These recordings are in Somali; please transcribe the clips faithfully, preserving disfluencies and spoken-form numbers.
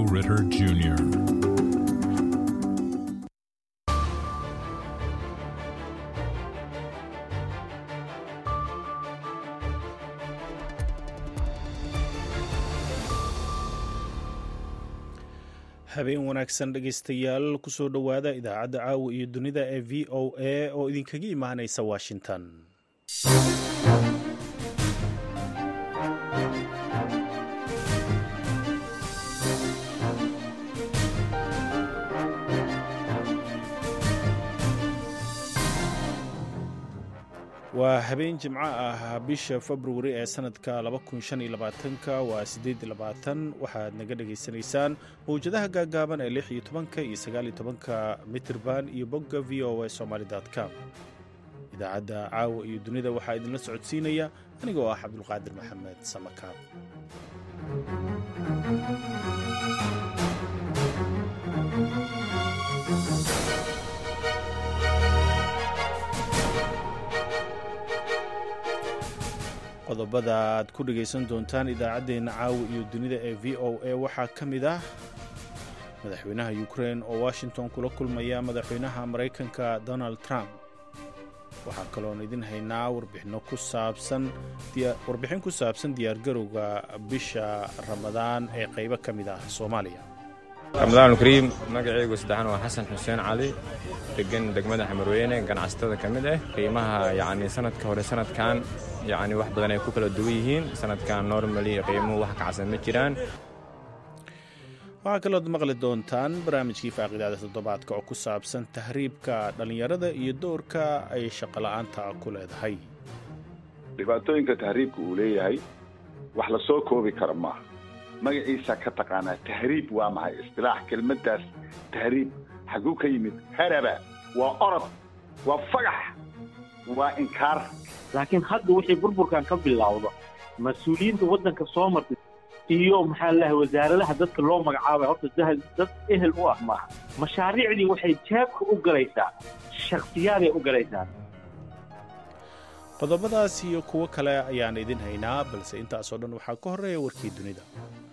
Ritter Junior habeen wanaagsan dhegaystayaal kusoo dhowaada idaacadda caawa iyo dunida ee v o a oo idinkaga imaanaysa washington. waa habeen jimco ah bisha February ee sanadka laba kun shan iyo labaatan waa siddeed iyo labaatan waxaad naga dhageysanaysaan mowjadaha gaagaaban ee lix iyo toban iyo sagaal iyo toban mitirban iyo bogga v o a somali dot com. idaacadda caawa iyo dunida waxaa idinla socodsiinaya anigoo ah Cabdulqaadir Maxamed Samakaab. qodobada aad ku dhagaysan doontaan idaacaddeenna caawa iyo dunida ee v o a waxaa ka mid ah madaxweynaha Ukraine oo Washington kula kulmaya madaxweynaha Mareykanka Donald Trump. waxaa kaloon idin haynaa warbixino ku saabsan warbixin ku saabsan diyaargarowga bisha Ramadaan ee qaybo ka mid ah Soomaaliya. Ramadaan Kariim magacaygu saddexan waa Xasan Xuseen Cali degan degmada Xamarweyne ganacsatada ka mid ah qiimaha yacni sanadka hore sanadkan yacni wax badan ay ku kala duwan yihiin sanadkan normally qiimuhu wax ka casan ma jiraan. waxaa kaloo maqli doontaan barnaamijkii faaqidaada toddobaadka oo ku saabsan tahriibka dhalinyarada iyo doorka ay shaqo la'aanta ku leedahay. dhibaatooyinka tahriibka uu leeyahay wax la soo koobi karo maaha. magaciisa ka taqaanaa tahriib waa maxay istilaax kelmaddaas tahriib xaguu ka yimid haraba waa orod waa fagax waa inkaar. laakiin hadda wixii burburkan ka bilowdo mas-uuliyiinta waddanka soo martay iyo maxaa lahahay wasaaradaha dadka loo magacaabay horta dad ehel u ah maaha. mashaariicdii waxay jeebka u galaysaa shakhsiyaaday u galaysaa. qodobadaas iyo kuwo kale ayaan idin haynaa balse intaasoo dhan waxaa ka horreeya warkii dunida.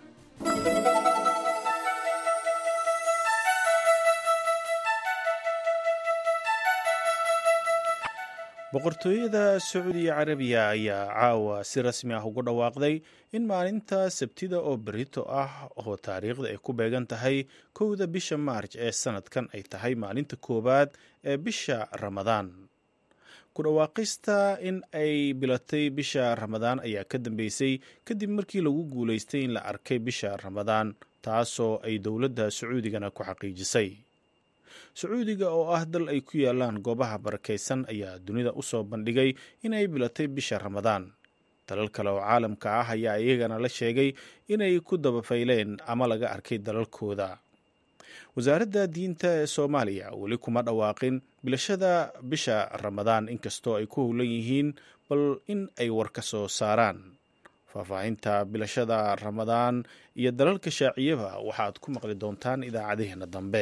boqortooyada Sacuudiga Carabiga ayaa caawa si rasmi ah ugu dhawaaqday in maalinta Sabtida oo berito ah oo taariikhda ay ku beegan tahay kowda bisha Maarch ee sanadkan ay tahay maalinta koowaad ee bisha Ramadaan. ku dhawaaqista in ay bilatay bisha Ramadaan ayaa ka dambeysay kadib markii lagu guuleystay in la arkay bisha Ramadaan taasoo ay dowladda Sacuudigana ku xaqiijisay. Sacuudiga oo ah dal ay ku yaalaan goobaha barakeysan ayaa dunida u soo bandhigay in ay bilatay bisha Ramadaan. dalal kale oo caalamka ah ayaa iyagana la sheegay inay ku dabafayleen ama laga arkay dalalkooda. wasaaradda diinta ee Soomaaliya weli kuma dhawaaqin bilashada bisha Ramadaan inkastoo ay ku howlan yihiin bal in ay war ka soo saaraan. faahfaahinta bilashada Ramadaan iyo dalalka shaaciyaba waxaad ku maqli doontaan idaacadeena dambe.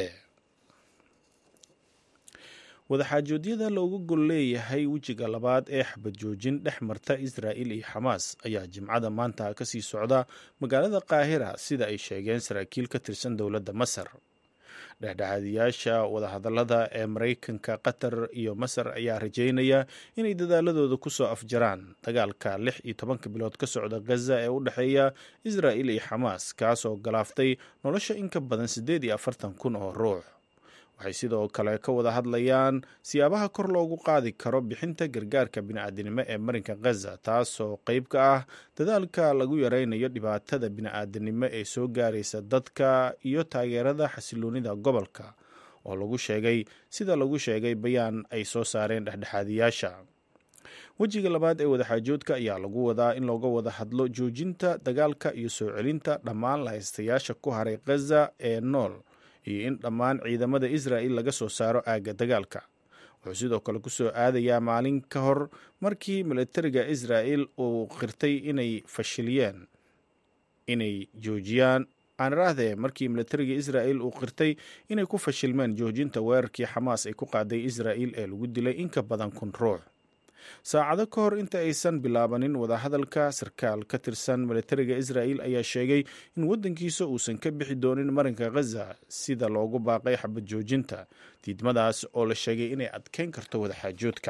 wadaxaajoodyada looga gol leeyahay wejiga labaad ee xabad joojin dhex marta Israa'iil iyo Xamaas ayaa jimcada maanta ka sii socda magaalada Qaahira sida ay sheegeen saraakiil ka tirsan dowladda Masar. dhexdhexaadiyaasha wadahadallada ee Mareykanka, Qatar iyo Masar ayaa rajeynaya inay dadaaladooda ku soo afjaraan dagaalka lix iyo tobanka bilood ka socda Gaza ee u dhexeeya Israa'iil iyo Xamaas kaasoo galaaftay nolosha in ka badan siddeed iyo afartan kun oo ruux. waxay sidoo kale ka wada hadlayaan siyaabaha kor loogu qaadi karo bixinta gargaarka bini'aadanimo ee marinka Gaza taasoo qayb ka ah dadaalka lagu yareynayo dhibaatada bini'aadanimo ee soo gaaraysa dadka iyo taageerada xasiloonida gobolka oo lagu sheegay sida lagu sheegay bayaan ay soo saareen dhexdhexaadiyaasha. wejiga labaad ee wadaxaajoodka ayaa lagu wadaa in looga wada hadlo joojinta dagaalka iyo soo celinta dhammaan lahaystayaasha ku haray Gaza ee nool iyo in dhammaan ciidamada Israa'iil laga soo saaro aagga dagaalka. wuxuu sidoo kale ku soo aadayaa maalin ka hor markii militariga Israa'iil uu qirtay inay fashiliyeen inay joojiyaan aanraade markii militariga Israa'iil uu qirtay inay ku fashilmeen joojinta weerarkii Xamaas ay ku qaaday Israa'iil ee lagu dilay in ka badan kun ruux. saacado ka hor inta aysan bilaabanin wadahadalka, sarkaal ka tirsan militariga israa'il ayaa sheegay in waddankiisa uusan ka bixi doonin marinka khaza sida loogu baaqay xabad joojinta, diidmadaas oo la sheegay inay adkeyn karto wadaxaajoodka.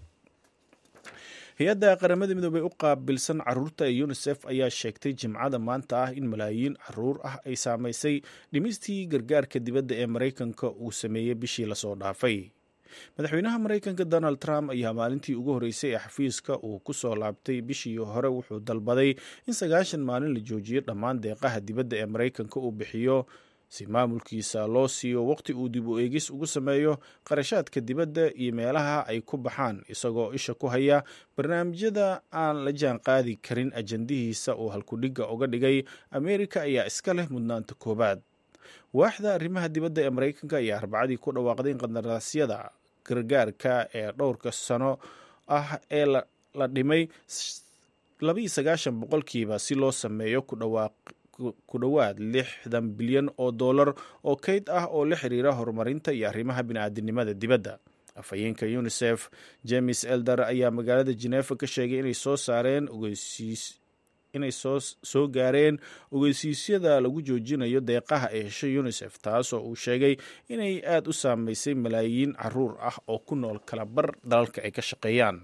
hay-adda qaramada midoobey u qaabilsan caruurta ee unisef ayaa sheegtay jimcada maanta ah in malaayiin caruur ah ay saamaysay dhimistii gargaarka dibadda ee maraykanka uu sameeyey bishii lasoo dhaafay. madaxweynaha maraykanka donald trump ayaa maalintii ugu horreysay ee xafiiska uu ku soo laabtay bishii hore wuxuu dalbaday in sagaashan maalin la joojiyo dhammaan deeqaha dibadda ee maraykanka uu bixiyo si maamulkiisa loo siiyo waqti uu dib u eegis ugu sameeyo qarashaadka dibadda iyo meelaha ay ku baxaan, isagoo isha ku haya barnaamijyada aan la jaan qaadi karin ajandihiisa uu halkudhigga uga dhigay ameerika ayaa iska leh mudnaanta koowaad. waaxda arrimaha dibadda ee maraykanka ayaa arbacadii ku dhawaaqday in qandaraasyada gargaarka ee dhowrka sano ah ee la dhimay labaiyo sagaashan boqolkiiba si loo sameeyo ku dhawaaq ku dhowaad lixdan bilyan oo dollar oo kayd ah oo la xiriira horumarinta iyo arrimaha bini'aadanimada dibadda. afhayeenka unisef james elder ayaa magaalada Geneva ka sheegay inay soo saareen ogeysiis inay soo soo gaareen ogeysiisyada lagu joojinayo deeqaha ee heshay unisef, taas oo uu sheegay inay aad u saameysay malaayiin caruur ah oo ku nool kala bar dalalka ay ka shaqeeyaan.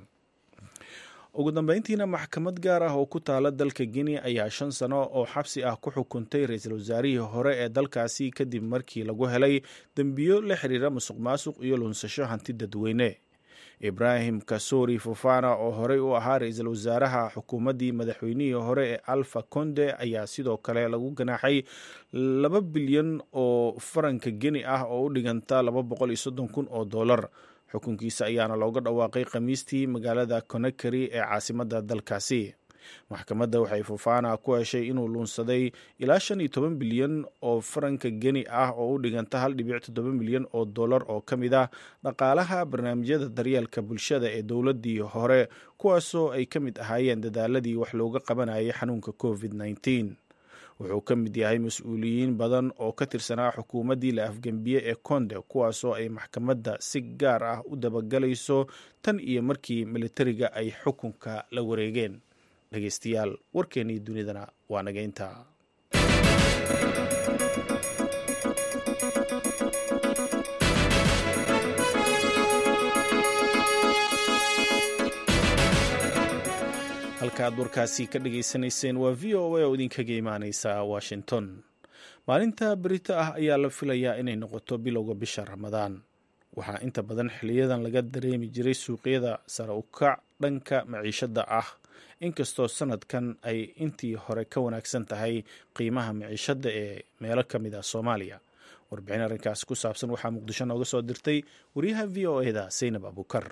ugu dambeyntiina maxkamad gaar ah oo ku taala dalka Guinea ayaa shan sano oo xabsi ah ku xukuntay ra-iisul wasaarihii hore ee dalkaasi kadib markii lagu helay dembiyo la xiriira musuqmaasuq iyo lunsasho hanti dadweyne. Ibrahim Kassory Fofana oo horey u ahaa ra-iisul wasaaraha xukuumaddii madaxweynihii hore ee Alpha Conde ayaa sidoo kale lagu ganaaxay laba bilyan oo faranka Guinea ah oo u dhiganta laba boqol iyo soddon kun oo dollar. xukunkiisa ayaana looga dhawaaqay khamiistii magaalada Conakry ee caasimadda dalkaasi. maxkamadda waxay Fofana ku heshay inuu luunsaday ilaa shan iyo toban bilyan oo faranka Guinea ah oo u dhiganta hal dhibic toddoba milyan oo dollar oo ka mid ah dhaqaalaha barnaamijyada daryeelka bulshada ee dowladdii hore, kuwaasoo ay ka mid ahaayeen dadaaladii wax looga qabanayay xanuunka covid nineteen. wuxuu ka mid yahay mas-uuliyiin badan oo ka tirsanaa xukuumaddii la afgembiye ee Conde, kuwaasoo ay maxkamadda si gaar ah u dabagalayso tan iyo markii militariga ay xukunka la wareegeen. dhegeystayaal, warkeennii dunidana waa naga intaa. halka aad warkaasi ka dhageysanayseen waa v o a oo idinkaga imaaneysa Washington. maalinta berito ah ayaa la filayaa inay noqoto bilowga bisha Ramadaan. waxaa inta badan xiliyadan laga dareemi jiray suuqyada sare u kac dhanka maciishada ah, inkastoo sanadkan ay intii hore ka wanaagsan tahay qiimaha maciishada ee meelo ka mid ah Soomaaliya. warbixin arrinkaas ku saabsan waxaa Muqdisho nooga soo dirtay wariyaha v o a da Zainab Abukar.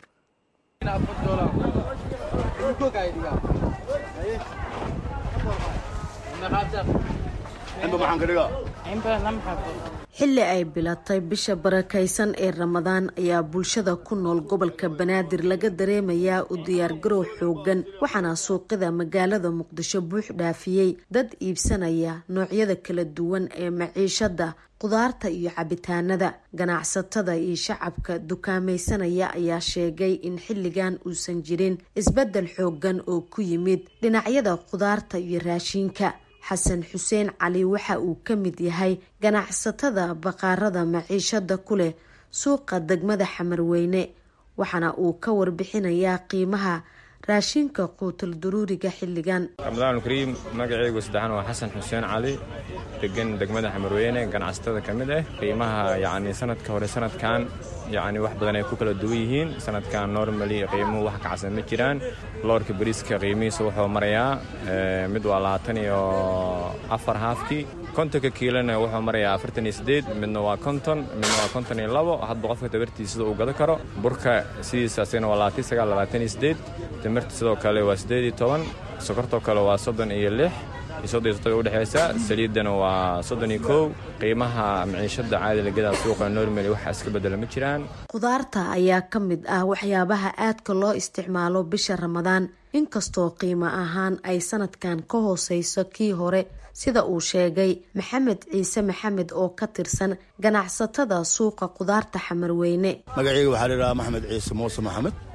xilli ay bilatay bisha barakaysan ee Ramadaan ayaa bulshada ku nool gobolka Banaadir laga dareemayaa u diyaargarow xoogan, waxaana suuqyada magaalada Muqdisho buux dhaafiyey dad iibsanaya noocyada kala duwan ee maciishada, qudaarta iyo cabitaanada. ganacsatada iyo shacabka dukaamaysanaya ayaa sheegay in xilligan uusan jirin isbedel xoogan oo ku yimid dhinacyada qudaarta iyo raashinka. xasan xuseen cali waxa uu ka mid yahay ganacsatada baqaarada maciishada ku leh suuqa degmada Xamarweyne, waxaana uu ka warbixinayaa qiimaha raashinka quutul daruuriga xilligan. Ramadaan Kariim, magacaygu saddexan waa xasan xuseen cali, degan degmada Xamarweyne, ganacsatada ka mid ah. qiimaha yacni sanadka hore sanadkan yacni wax badan ay ku kala duwan yihiin. sanadkan normally qiimuhu wax kacsan ma jiraan. loorka bariiska qiimihiisa wuxuu marayaa mid waa labaatan iyo afar haafkii, kontonka kiilona wuxuu marayaa afartan iyo sideed, midna waa konton, midna waa konton iyo labo, hadba qofka tabartiisa sida uu gado karo. burka sidiisa asagana waa labaatan iyo sagaal, labaatan iyo sideed, timirta sidoo kale waa sideed iyo toban, sokortoo kale waa soddon iyo lix iyo soddon iyo toddoba udhexeysa, saliidana waa soddon iyo kow. qiimaha maciishada caadi lagada suuqa normally waxa iska bedela ma jiraan. qudaarta ayaa ka mid ah waxyaabaha aadka loo isticmaalo bisha Ramadaan, inkastoo qiimo ahaan ay sanadkan ka hooseyso kii hore, sida uu sheegay Maxamed Ciise Maxamed oo ka tirsan ganacsatada suuqa qudaarta Xamarweyne. magacayga waxaa la yiraahdaa Maxamed Ciise Muuse Maxamed,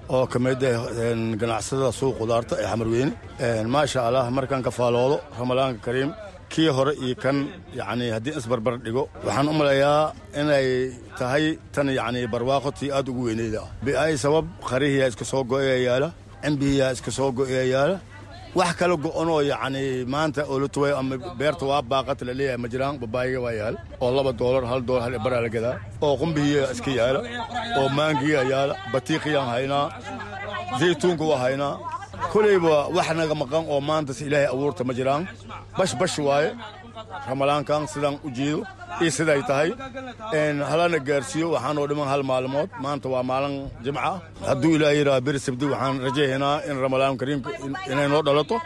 oo ka mid ah ganacsada suuq qudaarta ee Xamarweyne maasha Allah markaan ka faaloodo Ramadaanka Kariim kii hore iyo kan yani haddii isbarbar dhigo waxaan u malayaa inay tahay tan yani barwaaqotii aad ugu weyneeda bi'ay sabab qarihiya iska soo go'ayaala ambiya iska soo go'ayaala wax kala go'onoo yani maanta oo la tuway ama beerta waa baaqat la leeyahay ma jiraan babaayga waa yaal oo laba doolar hal doolar hal bar la gadaa oo qumbiya iska yaala oo maangiya yaala batiiqiyan haynaa zeytuunka waa haynaa kulayba wax naga maqan oo maanta si ilaahay abuurta ma jiraan bash bash waaye ramadaankan sidaan u jeedo iyo siday tahay een halana gaarsiyo waxaan oo dhiman hal maalmood maanta waa maalin jimca hadduu ilaahay yiraahdo bir sabti waxaan rajaynaynaa in ramadaan kariimka inay noo dhalato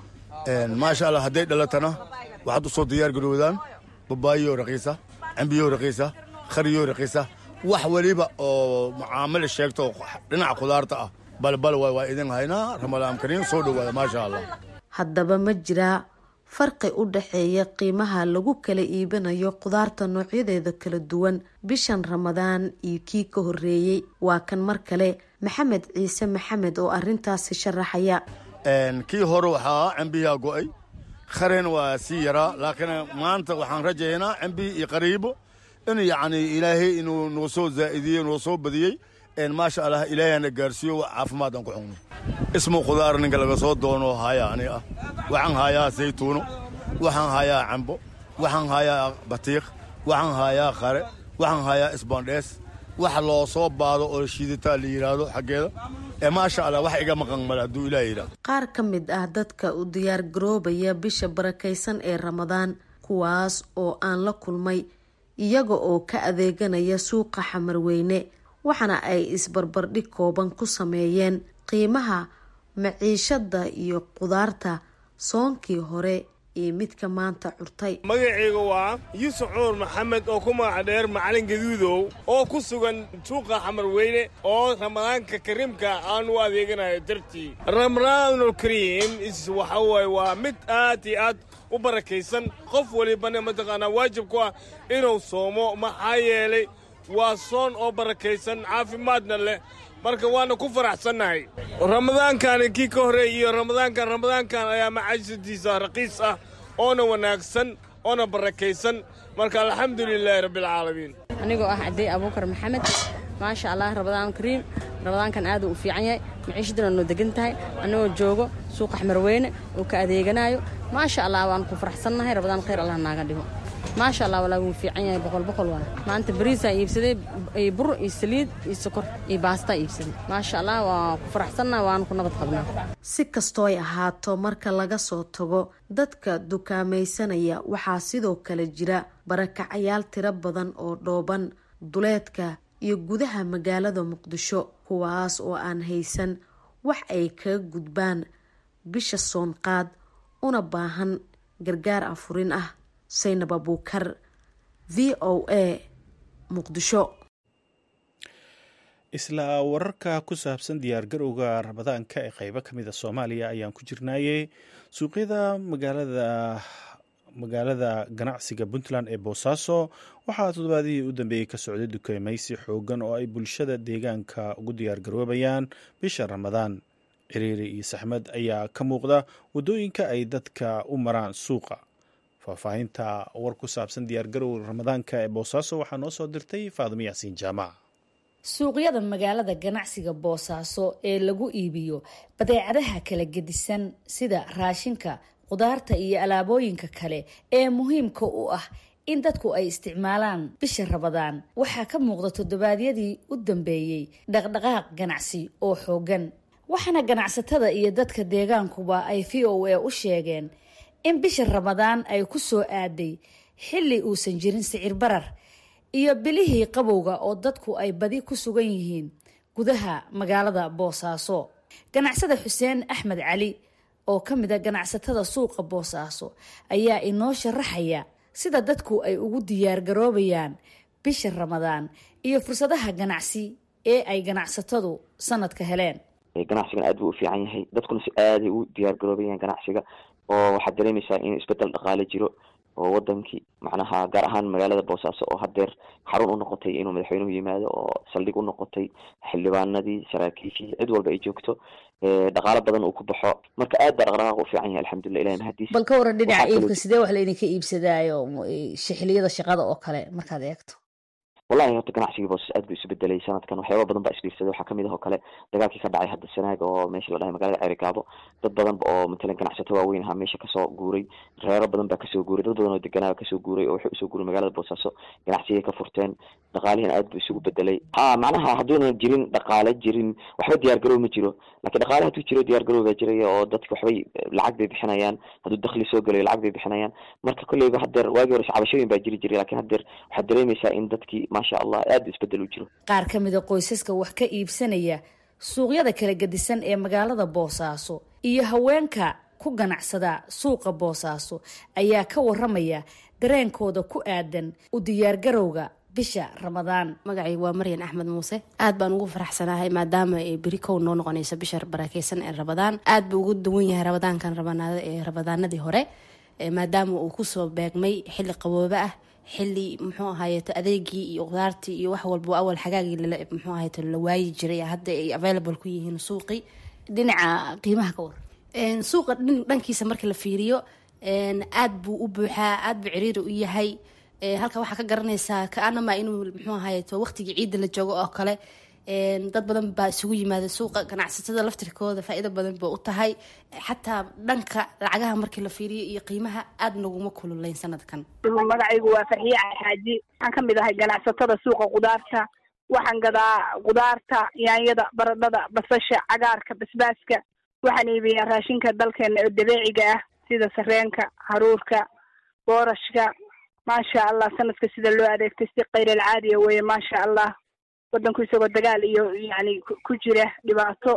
een maasha Allah haday dhalatana waxaad u soo diyaar garoodaan babaayo raqiisa ambiyo raqiisa khariyo raqiisa wax waliba oo mucaamalo sheegto dhinaca qudaarta ah bal bal waa idin haynaa ramadaan kariim soo dhawaada maasha Allah haddaba ma jiraa farqi u dhaxeeya qiimaha lagu kala iibinayo qudaarta noocyadeeda kala duwan bishan Ramadaan iyo kii ka horeeyay waa kan mar kale Maxamed Ciise Maxamed oo arintaasi sharaxaya een kii hore waxa ambiya go'ay khareen waa si yara laakiin maanta waxaan rajaynaa ambi iyo qariibo in yaani ilaahay inuu noo soo zaaidiyo noo soo badiyay een maasha Allah ilaahayna gaarsiyo caafimaad aan ku xunno ismu qudaar ninka laga soo doono hayaani ah waxaan hayaa saytuuno waxaan hayaa cambo waxaan hayaa batiiq waxaan hayaa qare waxaan hayaa isbaandhees wax loo soo baado oo shiidata la yiraahdo xageeda ee maasha Allah wax iga maqan mal haduu ilaahay yiraahdo qaar ka mid ah dadka u diyaar garoobaya bisha barakaysan ee Ramadaan kuwaas oo aan la kulmay iyaga oo ka adeeganaya suuqa Xamarweyne waxana ay isbarbardhig kooban ku sameeyeen qiimaha maciishada iyo qudaarta soonkii hore iyo midka maanta curtay magacaygu waa Yuusuf Cumar Maxamed oo ku magac dheer macallin gaduudow oo ku sugan suuqa Xamarweyne oo Ramadaanka Kariimka aan u adeeganayo dartii Ramadaanul Kariim is waxa way waa mid aad iyo aad u barakaysan qof waliba mataqaana waajib ku ah inuu soomo maxaa yeelay waa soon oo barakaysan caafimaadna leh marka waana ku faraxsanahay ramadaankan kii ka horeeyay iyo ramadaankan ramadaankan ayaa macaashadiisa raqiis ah oo wanaagsan oo barakaysan marka alxamdulillaah rabbil caalamiin anigoo ah Caday Abuukar Maxamed ma sha Allah Ramadaan Kariim ramadaankan aad u fiican yahay maciishaduna noo degan tahay anoo joogo suuqa Xamarweyne oo ka adeeganayo ma sha Allah waan ku faraxsanahay Ramadaan khayr Allah naaga dhigo ما شاء الله ولا في عيني بقول بقول وانا ما أنت بريسة يبسدي يبر يسليد يسكر يباستا يبسدي ما شاء الله وفرح سنة وأنا كنا بتخبنا سكستوي هاتو مركا laga soo tago dadka dukaamaysanaya waxaa sidoo kale jira barakacayaal tiro badan oo dhooban duleedka iyo gudaha magaalada Muqdisho kuwaas oo aan haysan wax ay ka gudbaan bisha soonqaad una baahan gargaar afurin ah Saynab Abuukar V O A Muqdisho isla wararka ku saabsan diyaargarowga Ramadaanka ee qaybo ka mid ah Soomaaliya ayaan ku jirnaayay suuqyada magaalada magaalada ganacsiga Puntland ee Boosaaso waxaa toddobaadihii u dambeeyay ka socday dukaameysi xoogan oo ay bulshada deegaanka ugu diyaargaroobayaan bisha Ramadaan ciriiri iyo saxmad ayaa ka muuqda wadooyinka ay dadka u maraan suuqa faahfaahinta war ku saabsan diyaargarowga Ramadaanka ee Boosaaso waxaa noo soo dirtay Faadimo Yaasiin Jaamac suuqyada magaalada ganacsiga Boosaaso ee lagu iibiyo badeecadaha kala gedisan sida raashinka qudaarta iyo alaabooyinka kale ee muhiimka u ah in dadku ay isticmaalaan bisha Ramadaan waxaa ka muuqda toddobaadyadii u dambeeyay dhaqdhaqaaq ganacsi oo xoogan waxaana ganacsatada iyo dadka deegaankuba ay V O A u sheegeen in bisha Ramadaan ay ku soo aaday xilli uusan jirin sicir barar iyo bilihii qabowga oo dadku ay badi ku sugan yihiin gudaha magaalada Boosaaso ganacsada Xuseen Axmed Cali oo ka mid ah ganacsatada suuqa Boosaaso ayaa inoo sharaxaya sida dadku ay ugu diyaar garoobayaan bisha Ramadaan iyo fursadaha ganacsi ee ay ganacsatadu sanadka heleen ganacsigan aad buu u fiican yahay dadkuna si aad ay u diyaar garoobayaan ganacsiga oo waxaad dareemaysaa in isbedel dhaqaale jiro oo wadankii macnaha gaar ahaan magaalada boosaaso oo hadeer xarun u noqotay inuu madaxweynuhu yimaado oo saldhig u noqotay xildhibaanadii saraakiishii cid walba ay joogto dhaqaalo badan uu ku baxo marka aad baa dhaqdhaqaaq u fiican yahay alxamdulilah ilahi mahadiis. bal ka waran dhinaca iibka sidee wax laydinka iibsadaayo xilliyada shaqada oo kale markaad eegto? wallahi horta ganacsigii boosas aad buu isu bedelay sanadkan waxyaaba badan baa isbiirsaday waxaa kamid ah oo kale dagaalkii ka dhacay hadda sanaag oo meesha la dhahay magaalada Ceerigaabo dad badan oo matalan ganacsato waaweyn ahaa meesha kasoo guuray reero badan baa kasoo guuray dad badan oo deganaa kasoo guuray oo waxay usoo guuray magaalada boosaaso ganacsigii ka furteen dhaqaalihiina aad buu isugu bedelay ha macnaha hadduuna jirin dhaqaale jirin waxba diyaar garow ma jiro laakiin dhaqaale hadduu jiro diyaar garow baa jiraya oo dadka waxbay lacag bay bixinayaan hadduu dakhli soo galayo lacag bay bixinayaan marka kolleyba hadeer waagii hore cabashooyin baa jiri jiray laakiin hadeer waxaad dareemaysaa in dadkii maasha allah aad isbedel u jiro. qaar ka mid a qoysaska wax ka iibsanaya suuqyada kala gedisan ee magaalada boosaaso iyo haweenka ku ganacsada suuqa boosaaso ayaa ka waramaya dareenkooda ku aadan u diyaargarowga bisha ramadaan. magacay waa maryan axmed muuse aad baan ugu faraxsanahay maadaama ay beri kow noo noqonayso bisha barakeysan ee ramadaan aad buu ugu duwan yahay ramadaankan rabanaada ee ramadaanadii hore maadaama uu kusoo beegmay xilli qaboobe ah xilli muxuu ahaayeeto adeegii iyo qudaartii iyo wax walba awal xagaagii muxuu ahaayeeto la waayi jiray hadda ay available ku yihiin suuqii. dhinaca qiimaha ka war suuqa dhankiisa marka la fiiriyo aad buu u buuxaa aad buu ciriiri u yahay halka waxaa ka garanaysaa kaanama inuu muxuu ahaayeeto waqtigii ciidda la joogo oo kale dad badan baa isugu yimaada suuqa ganacsatada laftirkooda faa'iido badan baa u tahay xataa dhanka lacagaha markii la fiiriyo iyo qiimaha aad naguma kululayn sanadkan. magacaygu waa farxiye xaaji waxaan kamid ahay ganacsatada suuqa qudaarta waxaan gadaa qudaarta yaanyada baradhada basasha cagaarka basbaaska waxaan iibiyaa raashinka dalkeena oo dabeeciga ah sida sareenka haruurka boorashka maasha allah sanadka sida loo adeegtay si qayr alcaadiya weeye maasha allah wadanku isagoo dagaal iyo yani ku jira dhibaato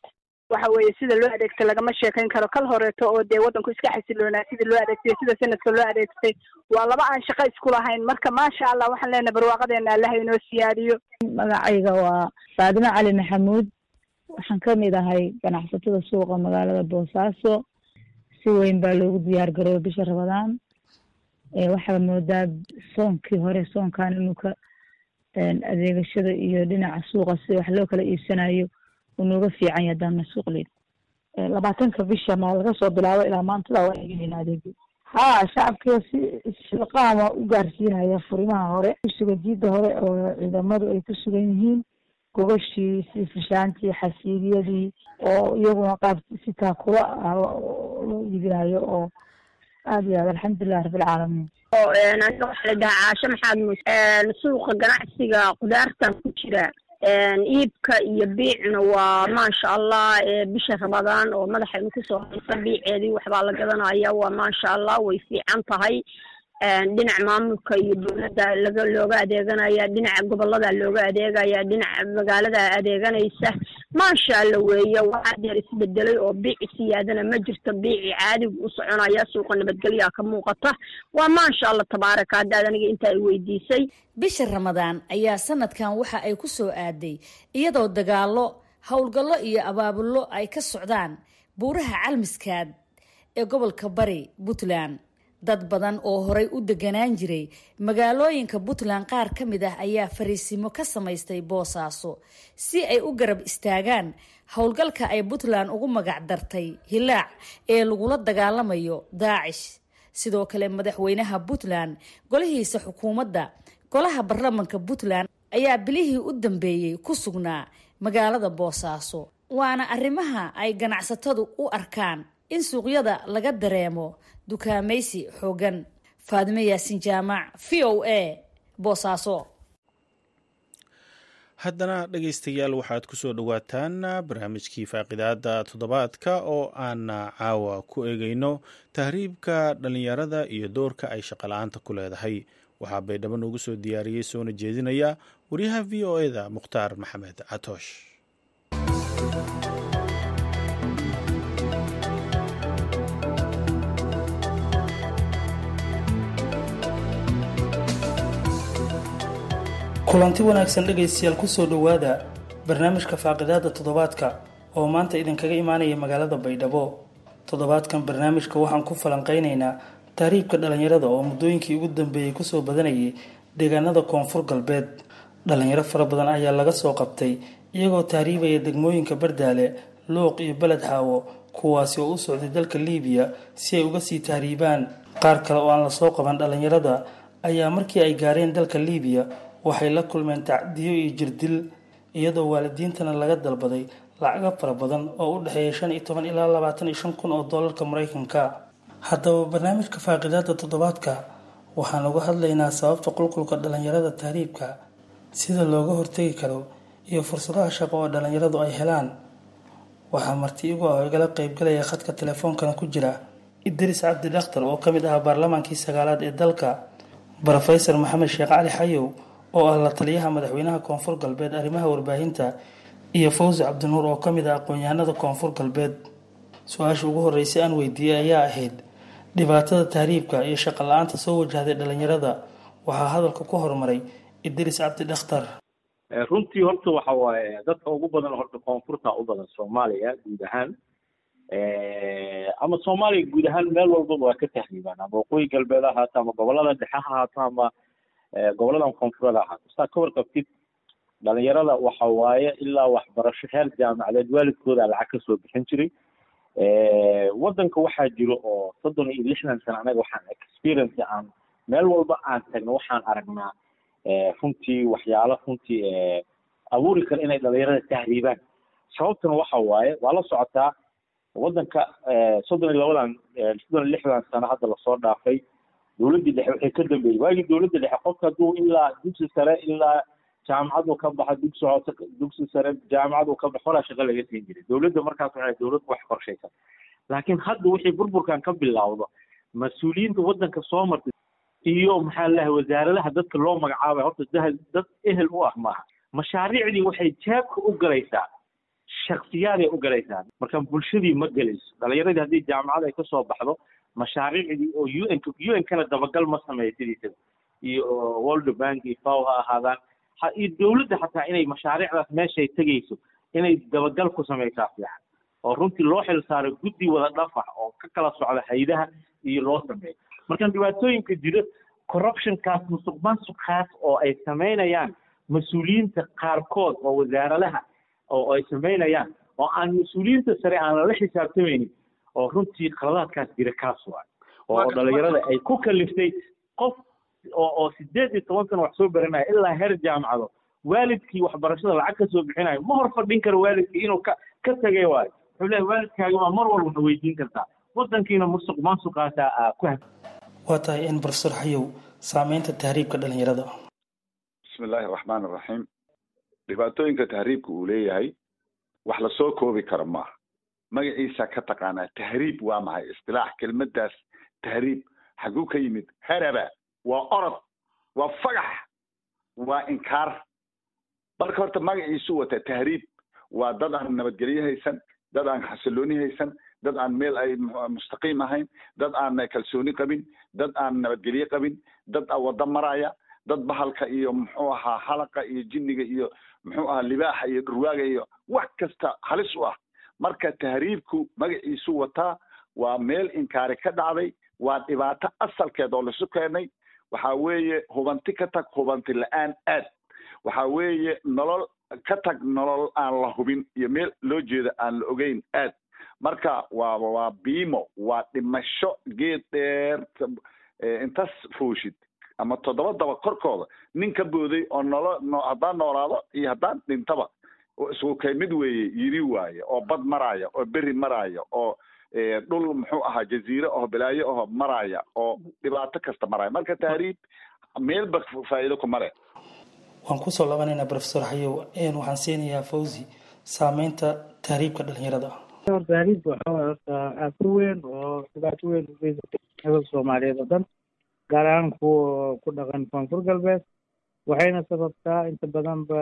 waxa weeye sida loo adeegtay lagama sheekayn karo kal horeeto oo dee wadanku iska xasiloonaa sida loo adeegtay sida sanadka loo adeegtay waa laba aan shaqo isku lahayn marka maasha allah waxaan leenahay barwaaqadeena allaha inoo siyaadiyo. magacayga waa faadimo cali maxamuud waxaan kamid ahay ganacsatada suuqa magaalada boosaaso si weyn baa loogu diyaar garooy bisha ramadaan waxaa moodaa soonkii hore soonkan inuu ka adeegashada iyo dhinaca suuqa si wax loo kala iibsanayo unuga fiican yahay haddaana suuq leyn labaatanka bisha ma laga soo bilaabo ilaa maantada waa eeganayna adeegi ha shacabka si shilqaama u gaarsiinaya furimaha hore kusuga jiida hore oo ciidamadu ay ku sugan yihiin gogashii si fashaantii xasiiliyadii oo iyaguna qaab si taakula ah loo iibinayo oo aad iyo aad alxamdulilah rabbilcaalamiin. aniga waxaa la dhahaa caasho maxamed muuse suuqa ganacsiga qudaartan ku jira iibka iyo biicna waa maasha allah bisha ramadaan oo madaxaynu kusoo haysa biiceedii waxbaa la gadanaya waa maasha allah way fiican tahay dhinaca maamulka iyo dowladda laga looga adeeganaya dhinaca gobolada looga adeegaya dhinaca magaalada adeeganaysa maasha allah weeye waxaa deer isbedelay oo biici siyaadana ma jirto biici caadigu u soconaya suuqa nabadgelya ka muuqata waa maasha allah tabaaraka haddaad aniga inta ay weydiisay. bisha ramadaan ayaa sanadkan waxa ay ku soo aaday iyadoo dagaalo howlgallo iyo abaabullo ay ka socdaan buuraha calmiskaad ee gobolka bari puntland. dad badan oo horay u deganaan jiray magaalooyinka puntland qaar ka mid ah ayaa fariisimo ka samaystay boosaaso si ay u garab istaagaan howlgalka ay puntland ugu magac dartay hilaac ee lagula dagaalamayo daacish. sidoo kale madaxweynaha puntland golihiisa xukuumadda golaha baarlamanka puntland ayaa bilihii u dambeeyey ku sugnaa magaalada boosaaso waana arrimaha ay ganacsatadu u arkaan in suuqyada laga dareemo dukaamaysi xoogan. faadime yaasin jaamac v o a boosaaso. haddana dhegaystayaal waxaad ku soo dhowaataan barnaamijkii faaqidaada toddobaadka oo aan caawa ku eegayno tahriibka dhallinyarada iyo doorka ay shaqo-la-aanta ku leedahay. waxaa baydhabo noogu soo diyaariyey soona jeedinaya wariyaha v o e da mukhtaar maxamed catoosh. kulanti wanaagsan dhegaystayaal kusoo dhowaada barnaamijka faaqidaada toddobaadka oo maanta idinkaga imaanaya magaalada baydhabo. toddobaadkan barnaamijka waxaan ku falanqeynaynaa tahriibka dhalinyarada oo muddooyinkii ugu dambeeyey kusoo badanayay deegaanada koonfur galbeed. dhalinyaro fara badan ayaa laga soo qabtay iyagoo tahriibaya degmooyinka Bardaale, Luuq iyo Balad Xaawo, kuwaasi oo u socday dalka Liibiya si ay uga sii tahriibaan. qaar kale oo aan la soo qaban dhalinyarada ayaa markii ay gaareen dalka Liibiya waxay la kulmeen tacdiyo iyo jirdil, iyadoo waalidiintana laga dalbaday lacago fara badan oo u dhexeeya shan iyo toban ilaa labaatan iyo shan kun oo doolarka Mareykanka. haddaba barnaamijka faaqidaada toddobaadka waxaan uga hadlaynaa sababta qulqulka dhalinyarada tahriibka, sida looga hortagi karo iyo fursadaha shaqo oo dhalinyaradu ay helaan. waxaa marti igu ah igala qaybgalaya khadka telefoonkana ku jira Idris Cabdi Dhakhtar oo ka mid ah baarlamaankii sagaalaad ee dalka, Professor Maxamed Sheekh Cali Xayow oo ah la taliyaha madaxweynaha koonfur galbeed arrimaha warbaahinta, iyo Fawzi Cabdinuur oo ka mid ah aqoon-yahanada koonfur galbeed. su-aasha ugu horreysay aan weydiiyey ayaa ahayd dhibaatada tahriibka iyo shaqo la-aanta soo wajahday dhalinyarada. waxaa hadalka ku hormaray Idris Cabdi Dhakhtar. runtii horta waxa waaye dadka ugu badan horta koonfurta u badan Soomaaliya guud ahaan, ama Soomaaliya guud ahaan meel walba waa ka tahriibaan, ama waqooyi galbeed ha ahaato ama gobolada dhexe ha ahaato ama gobolada koonfurada ha ahaato. saa ka warqabtid dhalinyarada waxa waaye ilaa waxbarasho heer jaamacadeed waalidkooda lacag ka soo bixin jiray. wadanka waxaa jiro oo soddon iyo lixdan sano anaga waxaan experience aan meel walba aan tagno waxaan aragnaa runtii waxyaalo runtii abuuri kara inay dhalinyarada tahriibaan. sababtuna waxa waaye waa la socotaa wadanka soddon iyo labadan soddon iyo lixdan sano hadda lasoo dhaafay dowladda dhexe waxay ka dambeeyay waagii dowladda dhexe qofka hadduu ilaa dugsi sare ilaa jaamacad uu ka baxa dugsi hoose dugsi sare jaamacad uu ka baxo horaa shaqo laga siin jiray. dowladda markaas waxay dowlad wax qorshaysan, laakiin hadda wixii burburkan ka bilowdo mas-uuliyiinta wadanka soo martay iyo maxaa lahahay wasaaradaha dadka loo magacaabay horta dad ehel u ah maaha. mashaariicdii waxay jaabka u galaysaa shakhsiyaaday u galaysaa, marka bulshadii ma gelayso. dhalinyaradii haddii jaamacad ay kasoo baxdo mashaariicdii oo u n u n kana dabagal ma sameeyo sidiisaba, iyo World Bank iyo F A O ha ahaadaan, iyo dowladda xataa inay mashaariicdaas meeshay tegayso inay dabagal ku sameysaa fiican, oo runtii loo xil saaray guddi wada dhafax oo ka kala socda hay'adaha iyo loo sameeyo. marka dhibaatooyinka jira corruptionkaas musuqmaasuqaas oo ay sameynayaan mas-uuliyiinta qaarkood oo wasaaradaha oo ay sameynayaan oo aan mas-uuliyiinta sare aan la xisaabtamaynin, oo runtii qaladaadkaas jira kaas waa oo dhalinyarada ay ku kaliftay qof oo oo sideed iyo toban sano wax soo baranaya ilaa heer jaamacado waalidkii waxbarashada lacag ka soo bixinayo ma hor fadhin karo waalidkii inuu ka ka tagay waayo. wuxuu leeyahay waalidkaaga waa mar walba na weydiin kartaa, wadankiina musuq maasuqaasaa ku hag. waa tahay in Professor Xayow saameynta tahriibka dhalinyarada. bismillaahi raxmaani raxiim. dhibaatooyinka tahriibka uu leeyahay wax la soo koobi karo maaha. magaciisa ka taqaanaa tahriib waa maxay? istilaax kelmadaas tahriib xaguu ka yimid? haraba waa orod, waa fagax, waa inkaar. marka horta magaciisu wata tahriib waa dad aan nabadgelyo haysan, dad aan xasilooni haysan, dad aan meel ay mustaqiim ahayn, dad aan kalsooni qabin, dad aan nabadgelyo qabin, dad aan wada maraya, dad bahalka iyo muxuu ahaa halaqa iyo jinniga iyo muxuu ahaa libaaxa iyo dhurwaaga iyo wax kasta halis u ah. marka tahriibku magaciisu wataa waa meel inkaari ka dhacday, waa dhibaato asalkeed oo lasu keenay. waxaa weeye hubanti ka tag hubanti la-aan aad, waxaa weeye nolol ka tag nolol aan la hubin iyo meel loo jeeda aan la ogeyn aad. marka waa waa biimo, waa dhimasho geed dheer intaas fuushid ama toddoba daba korkooda nin ka booday oo nolo haddaan noolaado iyo haddaan dhintaba isku kay mid weeye yiri waaye, oo bad maraya oo beri maraya oo dhul muxuu ahaa jaziire oo balaayo oo maraya oo dhibaato kasta maraya. marka tahriib meelba faa'iido ku mare. waan kusoo labanaynaa Professor Xayow, waxaan siinayaa Fawzi saameynta tahriibka dhalinyarada. tahriibka waxaa horta aad u weyn oo dhibaato weyn u geysatay Soomaaliyeed oo dhan, gaar ahaan kuwa ku dhaqan koonfur galbeed, waxayna sababtaa inta badanba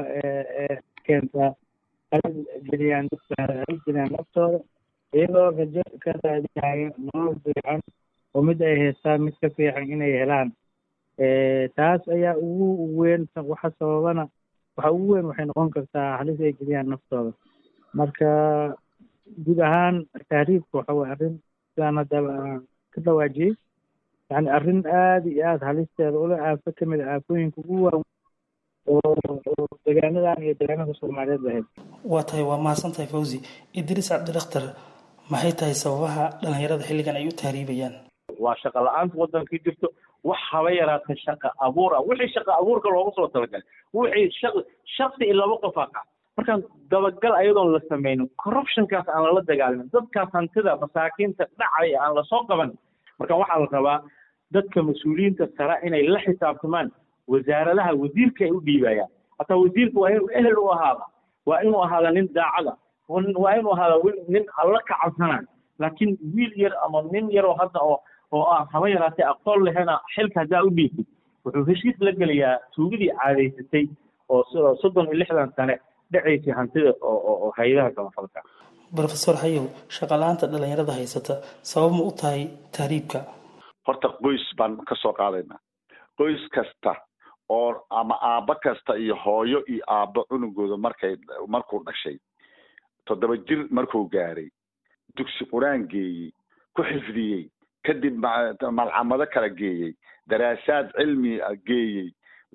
keentaa halis geliyaan dadka halis geliyaan naftooda iyagoo rajo ka raadinaya nolol fiican oo mid ay haystaan mid ka fiican inay helaan. taas ayaa ugu weyn, waxa sababana waxa ugu weyn waxay noqon kartaa halis ay geliyaan naftooda. marka guud ahaan tahriibka waxa waa arrin sidaan hadda ka dhawaajiyey yani arrin aada iyo aada halisteeda ula aafo kamid a aafooyinka ugu waaweyn oo oo deegaanadan iyo deegaanada soomaaliyeed lahayd. waa tahay waa mahadsan tahay fawzi. idriis cabdidakhtar, maxay tahay sababaha dhalinyarada xilligan ay u tahriibayaan? waa shaqa la-aanta waddanka jirto, wax haba yaraata shaqa abuur ah. wixii shaqa abuurka loogu soo talagalay wixii shaq shaksi in laba qof aa qaata markaan dabagal ayadoon la sameynin, corruptionkaas aan lala dagaalamin, dadkaas hantida masaakiinta dhacaya aan lasoo qaban, marka waxaa la rabaa dadka mas-uuliyiinta sare inay la xisaabtamaan wasaaradaha wasiirka ay u dhiibayaan. hataa wasiirka waa inuu ehel u ahaada, waa inuu ahaada nin daacada, waa inuu ahaada nin alla ka cabsanaya. laakiin wiil yar ama nin yaroo hadda oo oo ah haba yaraatee aqoon lehena xilka haddaa u dhiibtid wuxuu heshiis la gelayaa tuugadii caadaysatay oo soddon iyo lixdan sane dhacaysay hantida oo hay-adaha samafalka. brofesor hayow, shaqa la-aanta dhalinyarada haysata sabab ma u tahay tahriibka? horta qoys baan ka soo qaadaynaa. qoys kasta oo ama aabba kasta iyo hooyo iyo aabbo cunugooda markay markuu dhashay toddoba jir markuu gaaray dugsi quraan geeyey, ku xifdiyey, kadib malcamado kala geeyey, daraasaad cilmi geeyey,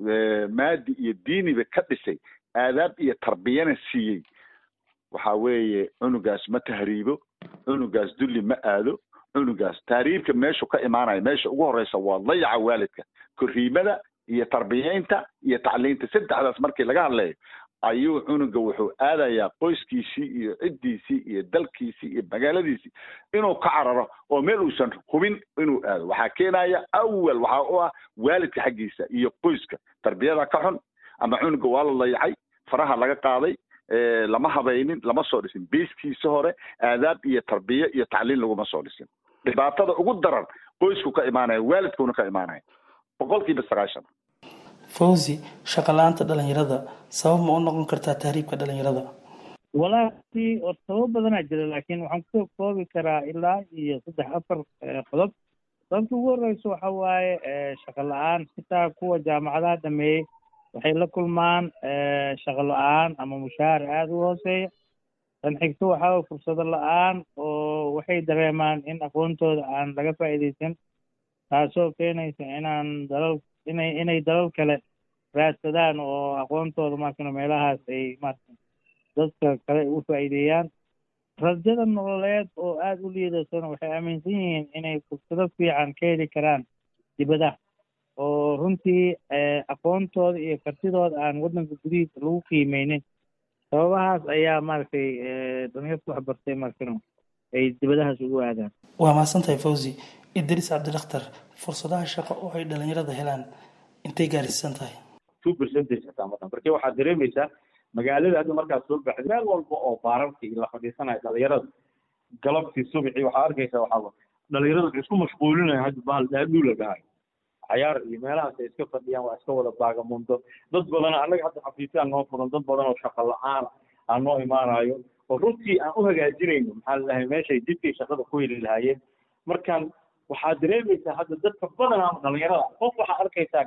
maadi iyo diiniba ka dhisay, aadaab iyo tarbiyana siiyey, waxa weeye cunugaas ma tahriibo, cunugaas dulli ma aado. cunugaas tahriibka meeshu ka imaanaya meesha ugu horeysa waa dayaca waalidka, korriimada iyo tarbiyeynta iyo tacliinta. saddexdaas markii laga hadlayo ayuu cunuga wuxuu aadayaa qoyskiisii iyo ciddiisii iyo dalkiisii iyo magaaladiisii inuu ka cararo oo meel uusan hubin inuu aado. waxaa keenaya awal waxaa u ah waalidka xaggiisa iyo qoyska tarbiyada ka xun, ama cunuga waa la dayacay, faraha laga qaaday, lama habaynin, lama soo dhisin beyskiisa hore, aadaab iyo tarbiye iyo tacliin laguma soo dhisin. dhibaatada ugu daran qoysku ka imaanaya, waalidkuna ka imaanaya boqolkiiba sagaashan. fawzi, shaqa la-aanta dhalinyarada sabab ma u noqon kartaa tahriibka dhalinyarada? walaahi oo sabab badanaa jira, laakiin waxaan kusoo koobi karaa ilaa iyo saddex afar qodob. sababta ugu horeysa waxa waaye shaqa la-aan. xitaa kuwa jaamacadaha dhameeyey waxay la kulmaan shaqo la-aan ama mushaahar aada u hooseeya. tan xigto waxaa fursado la-aan oo waxay dareemaan in aqoontooda aan laga faa'iidaysan, taasoo keenaysa inaan dalal inay inay dalal kale raadsadaan oo aqoontooda markana meelahaas ay marka dadka kale u faa'iideeyaan. rajada nololeed oo aada u liidasana waxay aaminsan yihiin inay fursado fiican ka heli karaan dibadaha, oo runtii aqoontooda iyo kartidooda aan waddanka gudihiisa lagu qiimeynin. sababahaas ayaa maaragtay dhalinyarta wax bartay markana ay dibadahaas ugu aadaan. waa mahadsan tahay fawzi. idriis cabdidakhtar, fursadaha shaqo oo ay dhalinyarada helaan intay gaarsiisan tahay? two percentage hataa madan marka waxaad dareemaysaa magaalada hadda markaad soo baxday meel walba oo baararka iyo la fadhiisanayo dhalinyarada galabtii subaxii waxaa arkaysaa waxaa dhalinyarada waxay isku mashquulinaya hadda bahal dhaadhuu la dhahay cayaar iyo meelahaas ay iska fadhiyaan, waa iska wada baagamundo. dad badan annaga hadda xafiisyaa noo furan, dad badan oo shaqa la-aan aan noo imaanayo oo runtii aan u hagaajinayno maxaa la dhahay meeshay dibkay shaqada ku heli lahaayeen. markaan waxaad dareemaysaa hadda dadka badanaa dhalinyarada qof waxaa arkaysaa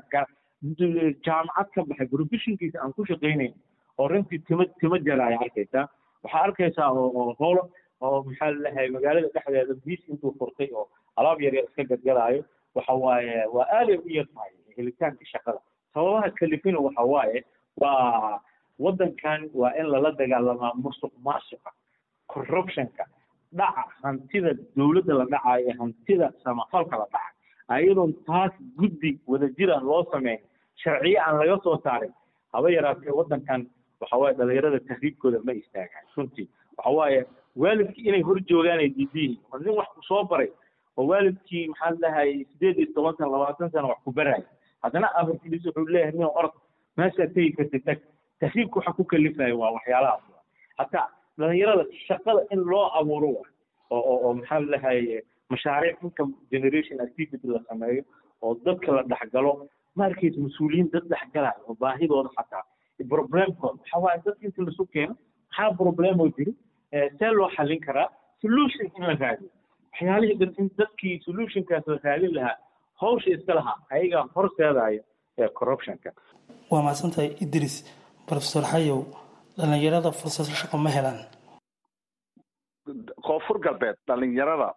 jaamacad ka baxay professionkiisa aan ku shaqaynayn oo runtii tima tima jaraaya arkaysaa. waxaa arkaysaa oo howlo oo maxaa la dhahay magaalada dhexdeeda biis intuu furtay oo alaab yar yar iska gadgadaayo. waxa waaye waa aaday u yar tahay helitaanka shaqada. sababaha kalifina waxa waaye waa waddankan waa in lala dagaalamaa musuq maasuqa, corruptionka, dhaca hantida dowladda la dhacayo ee hantida samafalka la dhaca. ayadoon taas guddi wadajira loo sameyn, sharciye aan laga soo saarin, haba yaraatee waddankan waxa waaye dhalinyarada tahriibkooda ma istaagaan. runtii waxa waaye waalidkii inay hor joogaan ay diidiyihiin. oo nin wax ku soo baray oo waalidkii maxaa la dhahay sideed iyo toban sana labaatan sana wax ku baraya, haddana afarkiis wuxuu leeyahay nin orod meeshaa tegi kartid tag. tahriibka waxa ku kalifaya waa waxyaalahaas. hataa dhalinyarada shaqada in loo abuuro oo oo oo maxaa la dhahay mashaariic income generation activity la sameeyo oo dadka la dhexgalo. ma arkaysa mas-uuliyiin dad dhexgalaya oo baahidooda xataa problemkooda waxa waaye dadka inta lasu keeno maxaa problemoo jiri, see loo xallin karaa, solution in la raadiyo. waxyaalihii dhan in dadkii solutionkaas la raadin lahaa hawsha iska lahaa ayagaa horseedaya ee corruptionka. waa mahadsan tahay idriis. profesor hayow, dhalinyarada fursado shaqo ma helaan? koonfur galbeed dhalinyarada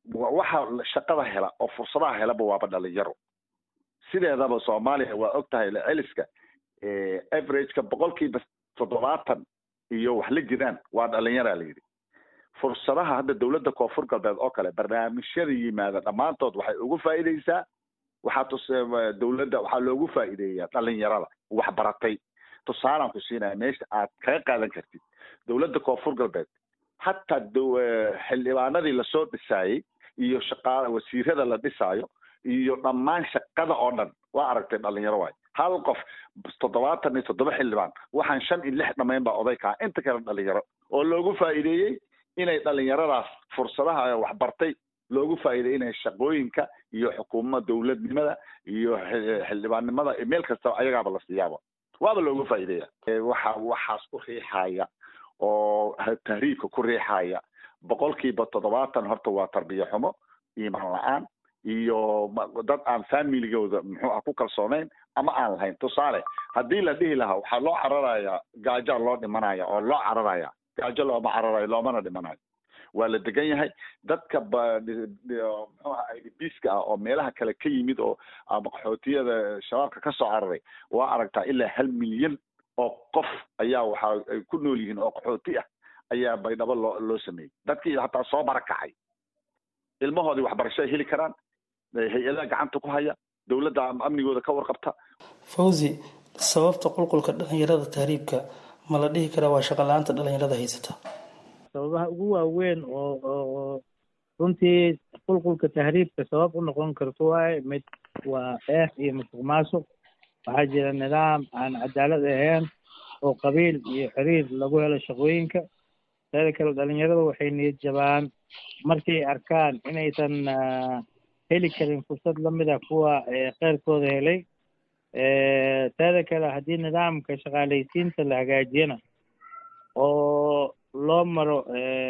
waxa shaqada hela oo fursadaha helaba waaba dhalinyaro sideedaba Soomaaliya waa og tahay celiska average-ka boqolkiiba toddobaatan iyo wax la jiraan waa dhalinyaro la yiri fursadaha hadda dawladda koonfur galbeed oo kale barnaamijyada yimaada dhamaantood waxay ugu faa'iideysaa waxa tus dawladda waxa loogu faa'iideeyaa dhalinyarada wax baratay tusaalaan ku siinaa meesha aad ka qaadan kartid dawladda koonfur galbeed hatta xildhibaanadii la soo dhisayay iyo shaqaale wasiirada la dhisaayo iyo dhammaan shaqada oo dhan waa aragtay dhalinyaro waay hal qof toddobaatan iyo toddoba xildhibaan waxaan shan iyo lix dhamayn baa oday ka inta kale dhalinyaro oo loogu faa'iideeyay inay dhalinyaradaas fursadaha wax bartay loogu faa'iideeyay inay shaqooyinka iyo xukuumadda dawladnimada iyo xildhibaannimada meel kasta ayagaaba la siyaabo waaba loogu faa'iideeyaa waxa waxaas ku riixaya oo tahriibka ku riixaya boqolkiiba toddobaatan horta waa tarbiya xumo iimaan la'aan iyo dad aan familigooda muxuu ah ku kalsoonayn ama aan lahayn tusaale haddii la dhihi lahaa waxaa loo cararayaa gaajo loo dhimanaya oo loo cararaya gaajo looma cararayo loomana dhimanayo waa la degan yahay dadka muxuu ah idbiska ah oo meelaha kale ka yimid oo ama qaxootiyada shabaabka ka soo cararay waa aragtaa ilaa hal milyan oo qof ayaa waxa ay ku nool yihiin oo qaxooti ah ayaa baydhabo loo loo sameeyey dadkii hataa soo barakacay ilmahoodii waxbarasho ay heli karaan hay-adaha gacanta ku haya dawladda amnigooda ka warqabta fawzi sababta qulqulka dhalinyarada tahriibka ma la dhihi karaa waa shaqo la-aanta dhalinyarada haysata sababaha ugu waaweyn oo oo runtii qulqulka tahriibka sabab u noqon karto waaye mid waa eex iyo musuqmaasuq waxaa jira nidaam aan cadaalad ahayn oo qabiil iyo xiriir lagu helo shaqooyinka teeda kale dhalinyarada waxay niyad jabaan markay arkaan inaysan heli karin fursad lamid ah kuwa kheyrkooda helay teeda kale haddii nidaamka shaqaalaysiinta la hagaajiyana oo loo maro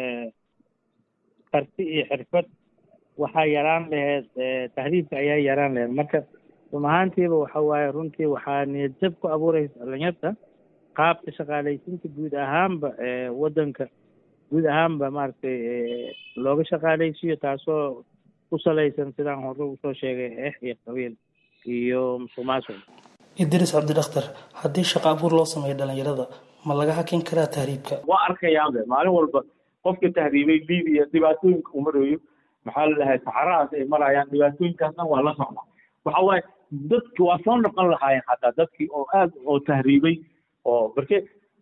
karti iyo xirfad waxaa yaraan laheyd tahriibka ayaa yaraan laheyd marka run ahaantiiba waxa waaye runtii waxaa niyad jab ku abuuraysa dhalinyarta qaabka shaqaalaysiinta guud ahaanba waddanka guud ahaanba maaragtay looga shaqaalaysiiyo taasoo ku salaysan sidaan hore usoo sheegay eex iyo qabiil iyo musuqmaasuq idris cabdidakhtar haddii shaqo abuur loo sameeyo dhalinyarada ma laga hakin karaa tahriibka waa arkayaabe maalin walba qofka tahriibay libiya dhibaatooyinka uu marayo maxaa la dhahay saxarahaas ay marayaan dhibaatooyinkaasna waa la socda waxa waaye dadki waa soo noqon lahaayeen xataa dadkii oo aad oo tahriibay oo marke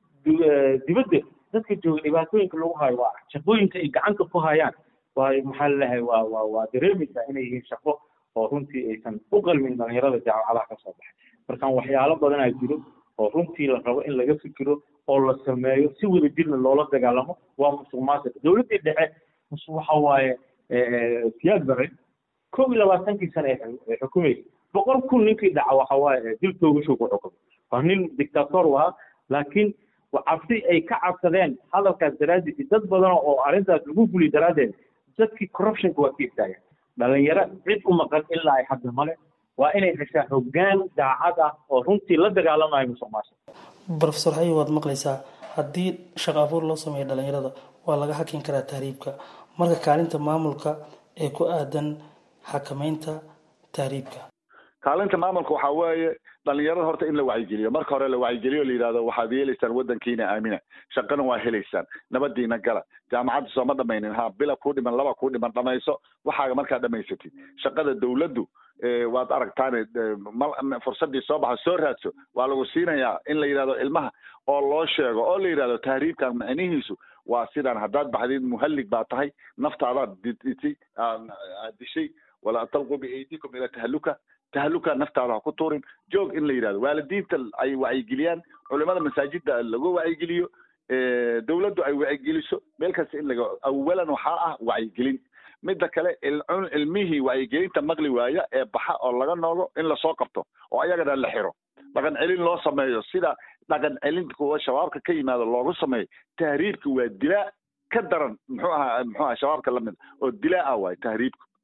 dibadda dadka jooga dhibaatooyinka lagu hayo waa shaqooyinka ay gacanta ku hayaan waa maxaa la dhahay waa waa waa dareemaysaa inay yihiin shaqo oo runtii aysan u qalmin dhalinyarada jaamacadaha ka soo baxay markaan waxyaalo badanaa jiro oo runtii la rabo in laga fikiro oo la sameeyo si wada jirna loola dagaalamo waa musuqmaasuq dawladdii dhexe waxa waaye siyaad bare kow iyo labaatankii sane ee xukumaysa boqol kun ninkii dhaca waxa waaye dil toogasho ku xukumay waa nin dictator waa laakiin cabsi ay ka cabsadeen hadalkaas daraaddiis dad badan oo arrintaas lagu guliy daraaddeed dadkii corruptionka waa ka istaageen dhalinyaro cid u maqan ilaa ay hadda male waa inay heshaa hoggaan daacad ah oo runtii la dagaalamayo musuqmaasuq professor haye waad maqlaysaa haddii shaqo abuur loo sameeyo dhalinyarada waa laga hakin karaa tahriibka marka kaalinta maamulka ee ku aadan xakamaynta tahriibka kaalinta maamulka waxaa weeye dhalinyarada horta in la wacyigeliyo marka hore la wacyigeliyo la yidhahdo waxaad yeelaysaan waddankiina aamina shaqana waa helaysaan nabadiina gala jaamacadda sooma dhamaynin ha bila kuu dhiman laba kuu dhiman dhamayso waxaaga markaa dhamaysatid shaqada dawladdu waad aragtaan fursadii soo baxa soo raadso waa lagu siinayaa in la yidhahdo ilmaha oo loo sheego oo la yidhahdo tahriibkan macnihiisu waa sidaan haddaad baxdid muhallig baa tahay naftaadaad ditay aad dishay walaa talqu biaydikum ila tahalluka tahalluka naftaada ha ku tuurin joog in la yidhahdo waalidiinta ay wacyigeliyaan culimada masaajidda lagu wacyigeliyo dawladdu ay wacyigeliso meel kasta in laga awalan waxaa ah wacyigelin midda kale ilmihii wacyigelinta maqli waaya ee baxa oo laga noogo in lasoo qabto oo ayagana la xiro dhaqan celin loo sameeyo sida dhaqan celin kuwa shabaabka ka yimaado loogu sameeyo tahriibka waa dilaa ka daran muxuu ahaa muxuu ahaa shabaabka lamid oo dilaa ah waay tahriibka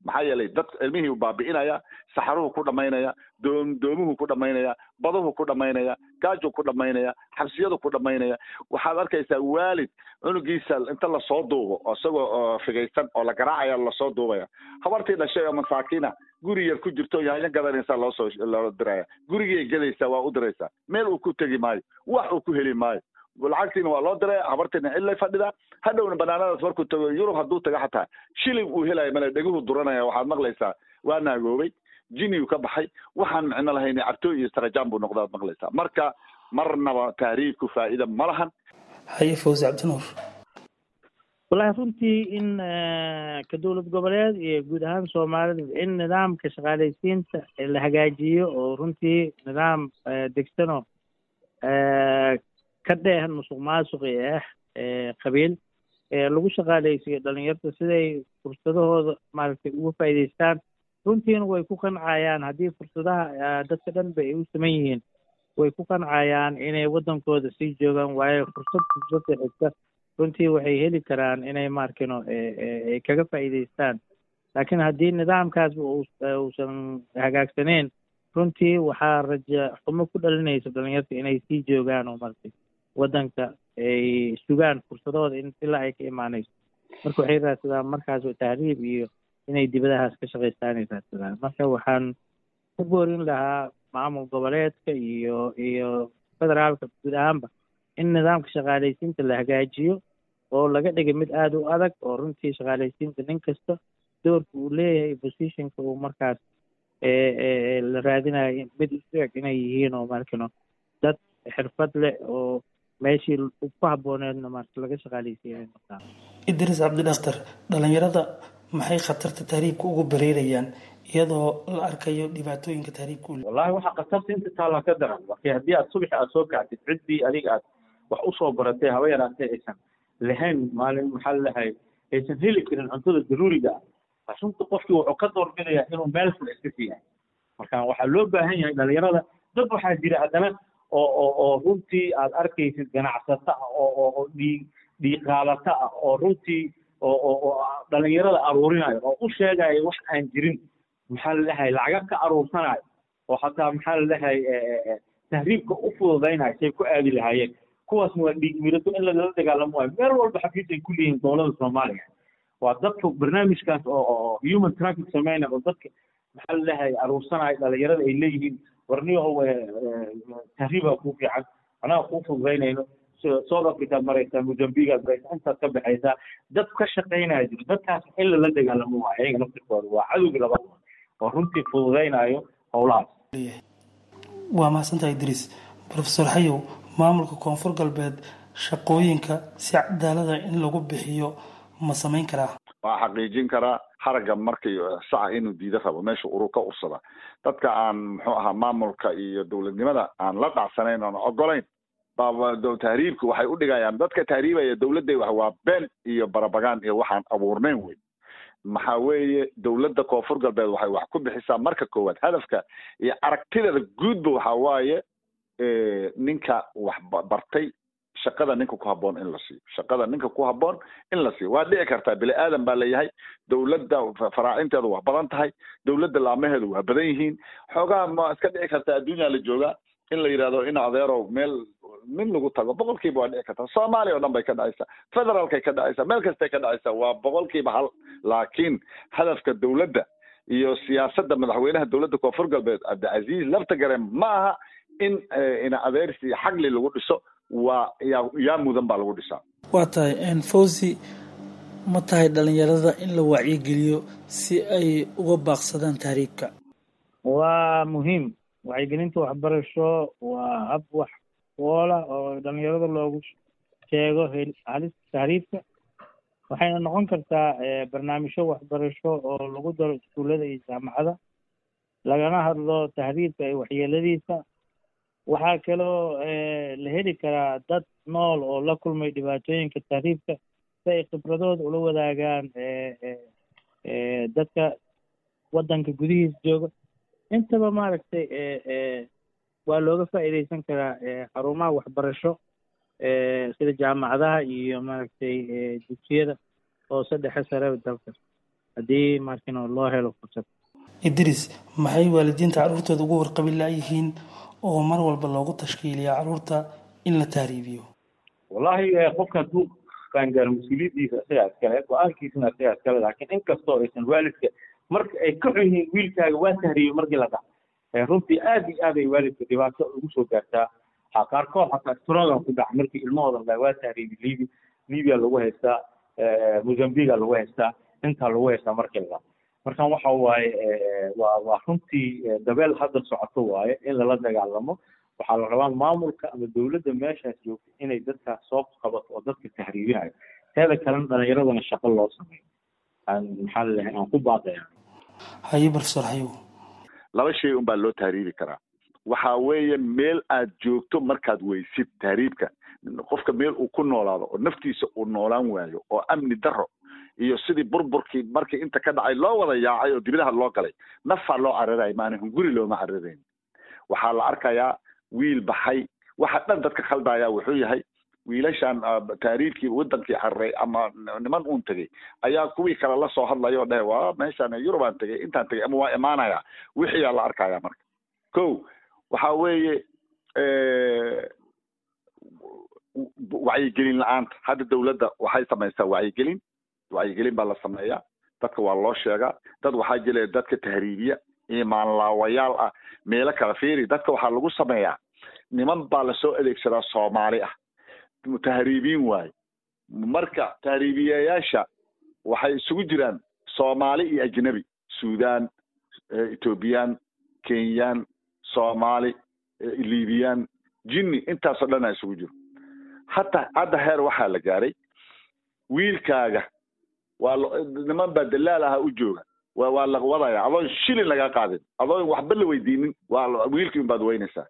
maxaa yeelay dad ilmihii u baabi'inaya, saxaruhu ku dhamaynaya, doom doomuhu ku dhamaynaya, baduhu ku dhamaynaya, gaajo ku dhamaynaya, xabsiyadu ku dhamaynaya. waxaad arkaysaa waalid cunugiisa inta la soo duubo isagoo figaysan oo la garaacaya la soo duubaya, habartii dhashay oo masaakiina guri yar ku jirto yaanya gadanaysa loo soo loo diraya, gurigay gadaysa waa u diraysa, meel uu ku tegi maayo, wax uu ku heli maayo, lacagtiina waa loo diray, habartiina cillay fadhida. hadhowna banaanadaas markuu tago Yurub hadduu tago xataa shilin uu helayo male, dheguhu duranaya. waxaad maqlaysaa waa naagoobay, jiniyu ka baxay, waxaan micno lahayn cartooy iyo sarajaan buu noqdaad maqlaysaa. marka marnaba taariifku faa'iido ma lahan. haye Fawzi Cabdinuur. wallahi runtii in ka dowlad goboleed iyo guud ahaan Soomaalida in nidaamka shaqaalaysiinta la hagaajiyo oo runtii nidaam degsano ka dheehan musuqmaasuq ah qabiil lagu shaqaalaysiyo dhalinyarta siday fursadahooda maaragtay uga faa'iidaystaan. runtiina way ku qancayaan haddii fursadaha dadka dhan ba ay u saman yihiin, way ku qancayaan inay waddankooda sii joogaan, waayo fursad fursada xigta runtii waxay heli karaan inay maarkino ay kaga faa'iidaystaan. laakiin haddii nidaamkaasba uusan hagaagsaneyn, runtii waxaa raja xumo ku dhalinaysa dhalinyarta inay sii joogaan oo maaragtay waddanka ay sugaan fursadooda in ilaa ay ka imaanayso. marka waxay raadsadaan markaas tahriib iyo inay dibadahaas ka shaqaystaan ay raadsadaan. marka waxaan ku boorin lahaa maamul goboleedka iyo iyo federaalka guud ahaanba in nidaamka shaqaalaysiinta la hagaajiyo oo laga dhigay mid aada u adag, oo runtii shaqaalaysiinta nin kasta doorka uu leeyahay positionka uu markaas la raadinayo mid isag inay yihiin oo markino dad xirfad leh oo meeshii ku habbooneedna marka laga shaqaalaysiiyay. Idris Cabdi Dhakhtar, dhalinyarada maxay khatarta tahriibka ugu bareerayaan iyadoo la arkayo dhibaatooyinka tahriibka? wallahi waxa khatarta inta taala ka daran markii haddii aad subax aad soo kacdid ciddii adiga aad wax u soo baratay haba yaraatee aysan lahayn maalin maxaa lahay aysan heli karin cuntada daruuriga ah, runta qofkii wuxuu ka doorbidayaa inuu meel ful iska siiyahay. marka waxaa loo baahan yahay dhalinyarada dad waxaa jira haddana oo oo oo runtii aad arkaysid ganacsata oo oo dhiig dhiiqaalata ah oo runtii oo oo dhalinyarada aruurinayo oo u sheegayo wax aan jirin, maxaa la dhahay lacaga ka aruursanayo oo xataa maxaa la dhahay tahriibka u fududaynayo say ku aadi lahaayeen. kuwaas waa dhiig mirato in lagala dagaalamo waayo. meel walba xafiis ay ku leeyihiin dowladda Soomaaliya. waa dadka barnaamijkaas oo human traffic sameynaya oo dadka maxaa la dhahay aruursanayo dhalinyarada ay leeyihiin warniyahow tahriibaa ku fiican, anaa kuu fududaynayno. South Africa maraysaa, Mozambique maraysaa, intaad ka baxaysaa. dad ka shaqaynaya jiro, dadkaas in lala dagaalamo waa ayaga naftirkooda waa cadowga labaad oo runtii fududaynayo howlahaas. waa mahadsantahay Idris. Professor Hayow, maamulka koonfur galbeed shaqooyinka si cadaalada in lagu bixiyo ma samayn karaa? waa xaqiijin karaa haragga markii saca inuu diida rabo meesha urur ka ursada. dadka aan muxuu ahaa maamulka iyo dowladnimada aan la dhacsanayn oon ogolayn tahriibka waxay u dhigayaan dadka tahriibaya dowladda wax waa been iyo barabagaan iyo waxaan abuurnayn wey. maxaa weeye dowladda koonfur galbeed waxay wax ku bixisaa marka koowaad hadafka iyo aragtideeda guudba waxaa waaye ninka wax bartay shaqada ninka ku habboon in la siiyo shaqada ninka ku habboon in la siiyo. waa dhici kartaa bini aadan baa leeyahay, dowladda faraacinteedu waa badan tahay, dowladda laamaheedu waa badan yihiin, xoogaa ma iska dhici kartaa adduunya la joogaa in la yidhahdo in adeerow meel min lagu tago boqolkiiba waa dhici kartaa. soomaaliya oo dhan bay ka dhacaysaa, federaalkay ka dhacaysaa, meel kastay ka dhacaysaa, waa boqolkiiba hal. laakiin hadafka dowladda iyo siyaasadda madaxweynaha dowladda koonfur galbeed Cabdicasiis Laftagare ma aha in ina adeersi xagli lagu dhiso, waa yaa yaa mudan baa lagu dhisaa. waa tahay Fawzi, ma tahay dhalinyarada in la wacyigeliyo si ay uga baaqsadaan tahriibka? waa muhiim. wacyigelinta waxbarasho waa hab wax woola oo dhalinyarada loogu sheego halista tahriibka. waxayna noqon kartaa barnaamijyo waxbarasho oo lagu daro iskuullada iyo jaamacada, lagana hadlo tahriibka iyo waxyeeladiisa. waxaa kaloo la heli karaa dad nool oo la kulmay dhibaatooyinka tahriibka si ay khibradooda ula wadaagaan dadka waddanka gudihiisa jooga. intaba maaragtay waa looga faa'iidaysan karaa xarumaha waxbarasho sida jaamacadaha iyo maaragtay dugsiyada oo saddexa sare dalka. haddii markino loo helo fursad. idris maxay waalidiinta carruurtooda ugu warqabi laayihiin oo mar walba loogu tashkiiliya carruurta in la tahriibiyo? wallahi qofka hadduu qaangaaro mas-uuliyaddiisa isagaa iskale, go-aankiisana isagaa iskale, laakiin inkastoo aysan waalidka marka ay ka xun yihiin wiilkaaga waa tahriibay markii la dhaco runtii aad iyo aad ay waalidka dhibaato ugu soo gaartaa. waxaa qaarkood xataa strogan ku dhaca markii ilmahooda la waa tahriibay libi libya lagu haystaa, mozambiga lagu haystaa, intaa lagu haystaa markii la dhaco. markan waxa waaye waa waa runtii dabeel hadda socoto waaye in lala dagaalamo. waxaa la rabaa maamulka ama dawladda meeshaas joogta inay dadkaas soo qabato oo dadka tahriibinayo. teeda kalena dhalinyaradana shaqo loo sameeyo aan maxaa lalehay aan ku baaqaya. haye professor hayow. laba shay un baa loo tahriibi karaa. waxaa weeye meel aad joogto markaad weysid tahriibka, qofka meel uu ku noolaado oo naftiisa uu noolaan waayo oo amni daro iyo sidii burburkii markii inta ka dhacay loo wada yaacay oo dibadaha loo galay nafaa loo cararay maana hunguri looma cararayn. waxaa la arkayaa wiil baxay waxa dhan dadka khaldaya wuxuu yahay wiilashan taariikhkii wadankii xarray ama niman uun tagay ayaa kuwii kale la soo hadlaya oo dhahay waa meeshaan Yurub aan tagay intaan tagay ama waa imaanaya wixii la arkaya marka. ko waxa weeye ee wacyigelin la'aanta. hadda dawladda waxay samaysaa wacyigelin wacyigelin baa la sameeyaa, dadka waa loo sheegaa. dad waxaa jira dadka tahriibiya imaan laawayaal ah meelo kala fiiri. dadka waxaa lagu sameeyaa niman baa lasoo adeegsadaa Soomaali ah tahriibiin waaye. marka tahriibiyayaasha waxay isugu jiraan Soomaali iyo ajnabi, Suudaan, Ethiopian, Kenyan, Soomaali, Libyaan, jinni intaasoo dhan ay isugu jiro. hatta hadda heer waxaa la gaaray wiilkaaga waa niman baa dalaal ah u jooga waa waa la wadaya adoon shilin laga qaadin, adoon waxba la weydiinin, waa wiilkii baad weynaysaa.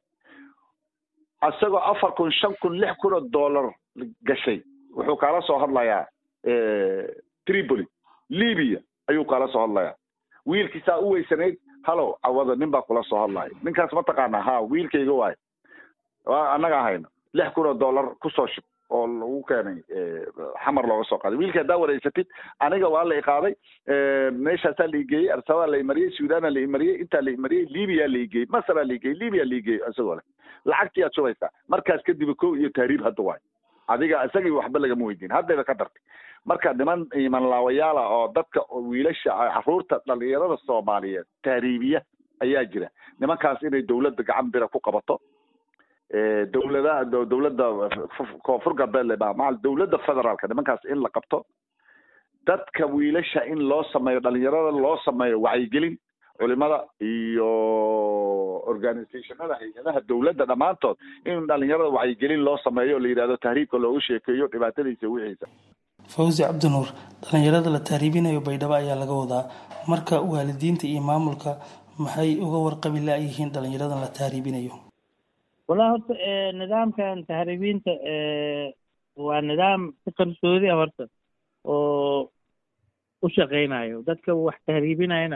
asagoo afar kun shan kun lix kun oo dollar gashay wuxuu kala soo hadlayaa Tripoli Libya ayuu kala soo hadlayaa. wiilkiisa u weysanayd halo awada nin baa kula soo hadlaya. ninkaas ma taqaana ha wiilkayga waay waa anaga ahayna lix kun oo dollar ku soo shub oo lagu keenay xamar looga soo qaaday. wiilka daa wareysatid aniga waa la iqaaday meeshaas la igay arsaba la mariyay, Suudaan la mariyay, inta la mariyay, Libya la igay, Masar la igay, Libya la igay asagoo leh lacagtii aad shubaysaa. markaas kadib ko iyo taariib hadda waay adiga asagii waxba laga weydiin hadda ka dartay. marka niman iman laawayaala oo dadka wiilasha carruurta dhalinyarada Soomaaliyeed tahriibiya ayaa jira. nimankaas inay dawladda gacan bira ku qabato, dawladaha dawladda koonfur galbeed baa maal dawladda federaalka nimankaas in la qabto. dadka wiilasha in loo sameeyo dhalinyarada loo sameeyo wacyigelin, culimada iyo organizationada hay'adaha dawladda dhamaantood in dhalinyarada wacyigelin loo sameeyo la yiraahdo tahriibka loogu sheekeeyo dhibaatadiisa wixiisa. Fawzi Cabdinuur, dhalinyarada la tahriibinayo Baydhabo ayaa laga wadaa. marka waalidiinta iyo maamulka maxay uga warqabi laayihiin dhalinyarada la tahriibinayo? والله horta nidaamkan tahriibinta waa nidaam si qarsoodi ah horta oo u shaqeynayo. dadka wax tahriibinayna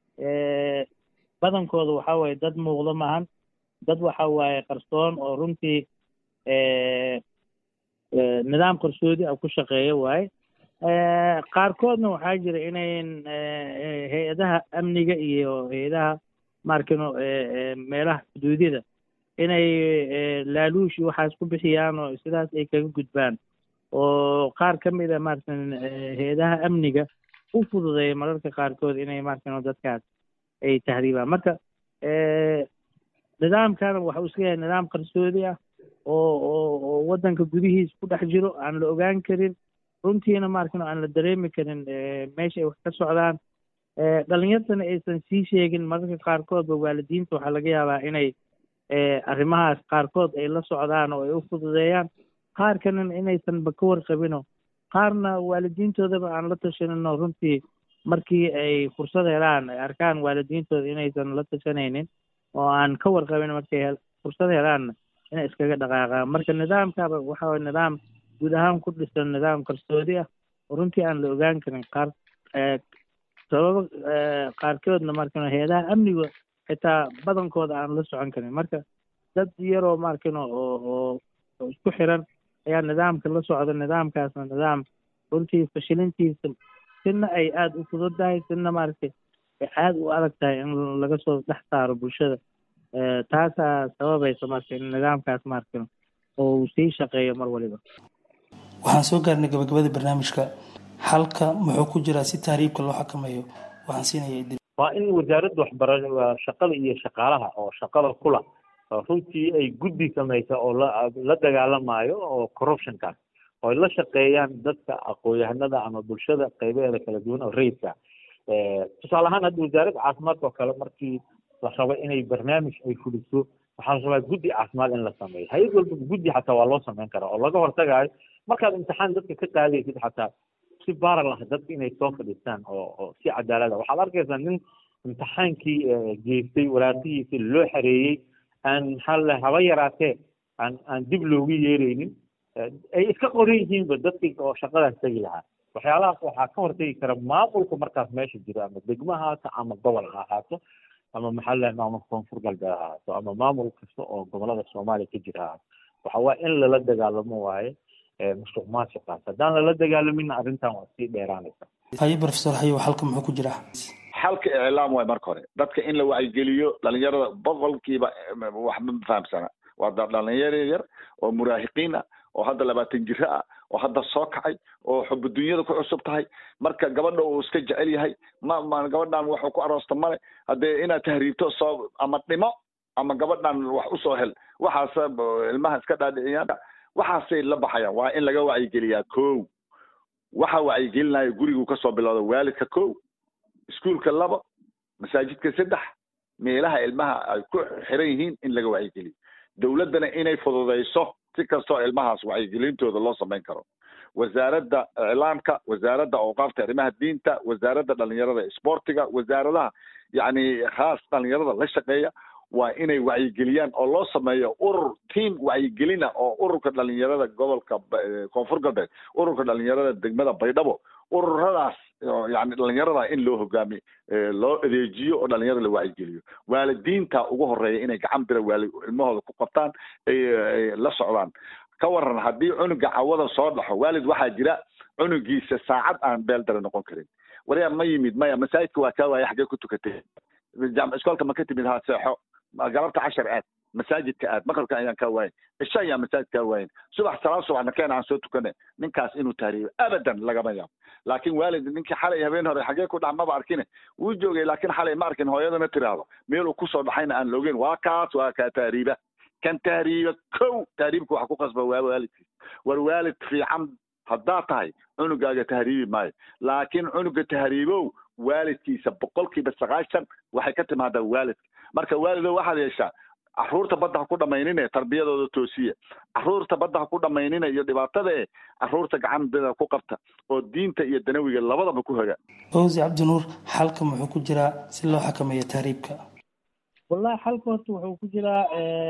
badankooda waxa waaye dad muuqdo maahan, dad waxa waaye qarsoon oo runtii nidaam qarsoodi ah ku shaqeeya waaye. qaarkoodna waxaa jira inayn hay-adaha amniga iyo hay-adaha maarkino meelaha xuduudyada inay laaluush waxaas ku bixiyaan oo sidaas ay kaga gudbaan. oo qaar ka mid a maarkan hay-adaha amniga u fududeeya mararka qaarkood inay maarkan dadkaas ay tahriibaan. marka nidaamkan waxa uu iska yahay nidaam qarsoodi ah oo oo wadanka gudihiisa ku dhex jiro, aan la ogaan karin, runtiina maarkan aan la dareemi karin meesha ay wax ka socdaan. dhalinyartana aysan sii sheegin mararka qaarkoodba waalidiinta waxaa laga yaabaa inay arrimahaas qaarkood ay la socdaan oo ay u fududeeyaan, qaar kalena inaysanba ka warqabino, qaarna waalidiintoodaba aan la tashanino. runtii markii ay fursad helaan ay arkaan waalidiintooda inaysan la tashanaynin oo aan ka warqabin, markay fursad helaanna inay iskaga dhaqaaqaan. marka nidaamkaaba waxa waye nidaam guud ahaan ku dhisan nidaam qarsoodi ah oo runtii aan la ogaan karin. qaar sababo qaarkoodna markan hay-adaha amniga xitaa badankooda aan la socon karin. marka dad yaroo markan oo oo isku xiran ayaa nidaamka la socda. nidaamkaasna nidaam runtii fashilintiisa sina ay aada u fududahay sina maaragtay ay aada u adag tahay in laga soo dhex saaro bulshada taasaa sababaysa marka in nidaamkaas maaragtay oo uu sii shaqeeyo mar waliba. waxaan soo gaarnay gabagabada barnaamijka, halka muxuu ku jiraa si tahriibka loo xakameeyo? waxaan siinaya waa in wasaaradda waxbarashada shaqada iyo shaqaalaha oo shaqada kula runtii ay guddi samaysa oo la dagaalamayo oo corruptionkaas oo la shaqeeyaan dadka aqoon-yahanada ama bulshada qaybaheeda kala duwan oo rayidka. tusaale ahaan hadda wasaaradda caafimaadka oo kale markii la rabo inay barnaamij ay fuliso waxaa la rabaa guddi caafimaad in la sameeyo. hay-ad walba guddi xataa waa loo sameyn karaa oo laga hortagayo markaad imtixaan dadka ka qaadaysid xataa si baara laha dadka inay soo fadhiistaan oo oo si cadaalad ah. waxaad arkaysaa nin imtixaankii geystay waraaqihiisi loo xareeyey aan maxaa haba yaraatee aan aan dib loogu yeeraynin ay iska qoran yihiinba dadkii oo shaqadaas tegi lahaa. waxyaalahaas waxaa ka hortegi kara maamulka markaas meesha jiro, ama degmo ahaato ama gobol ha ahaato ama maxaa la maamulka koonfur galbeed ha ahaato ama maamul kasta oo gobolada soomaaliya ka jira ahaato. waxa waa in lala dagaalamo waaye musuq maasuqaas. haddaan lala dagaalamin arrintan waa sii dheeraanaysa. haye professor haye halka muxuu ku jiraa? xalka iclaam waay marka hore dadka in la wacyigeliyo. dhalinyarada boqolkiiba waxba ma fahamsana, waa dhalinyaro yar oo muraahiqiin ah oo hadda labaatan jiro ah oo hadda soo kacay oo xubu dunyada ku cusub tahay. marka gabadha uu iska jecel yahay ma ma gabadhan waxuu ku aroosta male, haddee inaad tahriibto soo ama dhimo ama gabadhan wax usoo hel, waxaas ilmaha iska dhaadhiciyaan, waxaasay la baxayaan. waa in laga wacyigeliyaa. kow waxa wacyigelinayo gurigu kasoo bilowda waalidka, kow iskuulka labo, masaajidka saddex, meelaha ilmaha ay ku xiran yihiin in laga wacyigeliyo. dowladdana inay fududayso si kastoo ilmahaas wacyigelintooda loo samayn karo. wasaaradda iclaamka, wasaaradda awqaafta arrimaha diinta, wasaaradda dhalinyarada isboortiga, wasaaradaha yacni khaas dhalinyarada la shaqeeya waa inay wacyigeliyaan oo loo sameeyo urur tiam wacyigelina oo ururka dhalinyarada gobolka koonfur galbeed, ururka dhalinyarada degmada baydhabo, ururadaas yani dhalinyarada in loo hogaamiyo, loo adeejiyo oo dhalinyarada la wacyigeliyo. waalidiinta ugu horeeya inay gacan bira waali ilmahooda ku qabtaan, ay la socdaan. ka waran haddii cunuga cawada soo dhaxo, waalid waxaa jira cunugiisa saacad aan beeldare noqon karin. wariyaa ma yimid maya, masaajidka waa kaa waaya, xaggee ku tukatay? jaamac iskoolka ma ka timid? ha seexo. galabta cashar aad, masaajidka aad, maqribka ayaan kaa waayin, cisha ayaan masaajid kaa waayin, subax salaad subaxna keen aan soo tukane. ninkaas inuu tahriibo abadan lagama yaabo. laakiin waalid ninkii xalay habeen hore xagee ku dhax maba arkine, wuu joogay laakiin xalay ma arkin, hooyadana tiraahdo meeluu kusoo dhaxayna aan loogeyn, waa kaas waa kaa tahriiba. kan tahriiba kow tahriibka waxa ku qasba waa waalidkiis. war waalid fiican haddaa tahay cunugaaga tahriibi maayo, laakiin cunuga tahriibow waalidkiisa boqolkiiba sagaashan waxay ka timaadaa waalidka. marka waalidow waxaad yeeshaa caruurta badda ha ku dhamaynine tarbiyadooda toosiya, caruurta badda ha ku dhamaynine iyo dhibaatada e caruurta gacan bida ku qabta oo diinta iyo danawiga labadaba ku hoga. fawzi cabdinuur, xalka muxuu ku jiraa si loo xakameeyo tahriibka? wallahi xalka horta wuxuu ku jiraa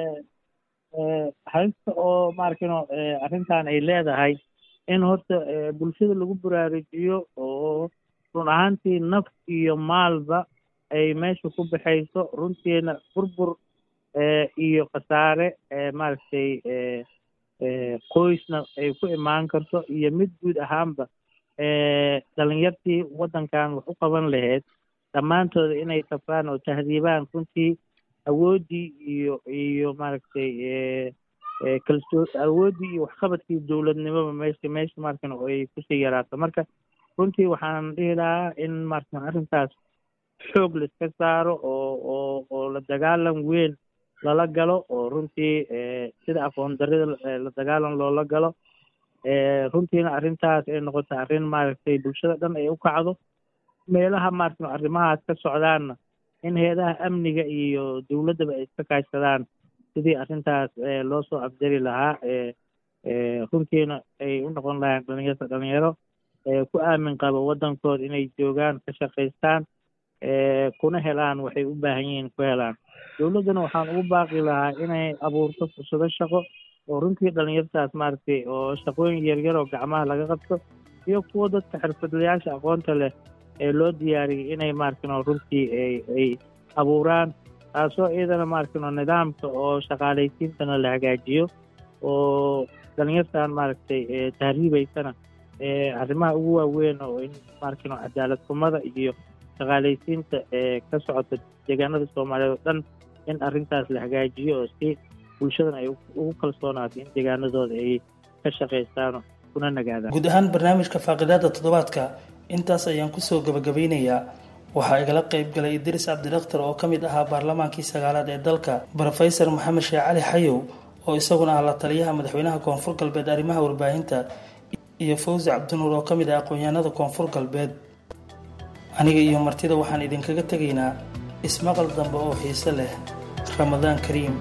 halista oo maarkino arrintan ay leedahay in horta bulshada lagu baraarujiyo oo run ahaantii naf iyo maalba ay meesha ku baxayso, runtiina burbur iyo khasaare maaragtay qoysna ay ku imaan karto iyo mid guud ahaanba dhalinyartii waddankan wax u qaban lahayd dhammaantooda inay safraan oo tahriibaan. runtii awooddii iyo iyo maaragtay kalsoo awooddii iyo waxqabadkii dowladnimoba meesha meesha markan ay kusii yaraato. marka runtii waxaan dhihi lahaa in markan arrintaas xoog la iska saaro oo oo oo la dagaalan weyn lala galo oo runtii sida aqoon darrida la dagaalan loola galo, runtiina arrintaas ay noqoto arrin maaragtay bulshada dhan ay u kacdo. meelaha maaragtay arrimahaas ka socdaanna in hay-adaha amniga iyo dowladdaba ay iska kaashadaan sidii arrintaas loo soo afjari lahaa. runtiina ay u noqon lahayn dhalinyarta dhalinyaro ku aamin qabo waddankooda inay joogaan, ka shaqaystaan, kuna helaan waxay u baahan yihiin ku helaan. dowladdana waxaan ugu baaqi lahaa inay abuurto fursado shaqo oo runtii dhalinyartaas maaragtay oo shaqooyin yaryar oo gacmaha laga qabto iyo kuwo dadka xirfadlayaasha aqoonta leh ee loo diyaariyay inay maaragtay oo runtii ay ay abuuraan, taasoo iyadana maaragtay oo nidaamka oo shaqaalaysiintana la hagaajiyo oo dhalinyartan maaragtay tahriibaysana arrimaha ugu waaweyn oo in maarkino cadaalad xumada iyo shaqaalaysiinta ee ka socota deegaanada soomaaliyeed oo dhan in arrintaas la hagaajiyo oo si bulshadan ay ugu kalsoonaato in deegaanadooda ay ka shaqaystaan kuna nagaadaan. guud ahaan barnaamijka faaqidaada toddobaadka intaas ayaan kusoo gabagabeynayaa. waxaa igala qayb galay idris cabdidakhtar oo ka mid ahaa baarlamaankii sagaalaad ee dalka, brofesor maxamed sheekh cali xayow oo isaguna ah la taliyaha madaxweynaha koonfur galbeed arrimaha warbaahinta, iyo fawzi cabdinuur oo ka mid ah aqoon-yahanada koonfur galbeed. aniga iyo martida waxaan idinkaga tegaynaa ismaqal dambe oo xiise leh. ramadaan kariim.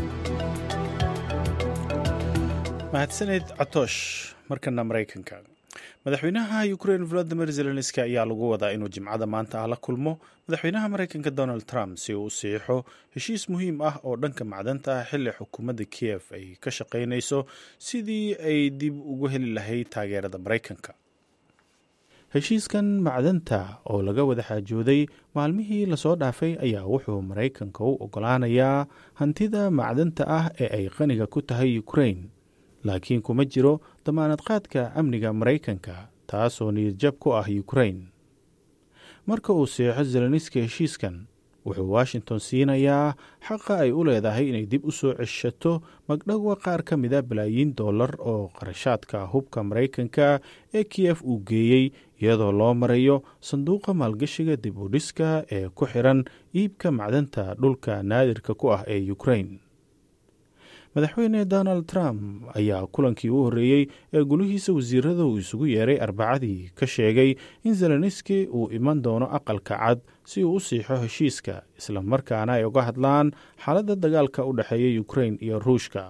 mahadsaned catoosh. markana maraykanka, madaxweynaha ukraine volodimir zelenski ayaa lagu wadaa inuu jimcada maanta ah la kulmo madaxweynaha maraykanka donald trump si uu u siixo heshiis muhiim ah oo dhanka macdanta ah xilli xukuumadda kiev ay ka shaqaynayso sidii ay dib ugu heli lahayd taageerada maraykanka. heshiiskan macdanta oo laga wada xaajooday maalmihii lasoo dhaafay ayaa wuxuu maraykanka u ogolaanayaa hantida macdanta ah ee ay qaniga ku tahay ukraine, laakiin kuma jiro damaanad qaadka amniga maraykanka, taasoo niyadjab ku ah ukraine. marka uu seexo zelenski heshiiskan, wuxuu washington siinayaa xaqa ay u leedahay inay dib u soo ceshato magdhowga qaar ka mida balaayiin dollar oo qarashaadka hubka maraykanka ee kiev uu geeyey, iyadoo loo marayo sanduuqa maalgashiga dib u dhiska ee ku xiran iibka macdanta dhulka naadirka ku ah ee ukraine. madaxweyne donald trump ayaa kulankii u horreeyey ee gulihiisa wasiirada uu isugu yeeray arbacadii ka sheegay in zelenski uu iman doono aqalka cad si uu u siixo heshiiska, isla markaana ay uga hadlaan xaaladda dagaalka u dhexeeya ukraine iyo ruushka.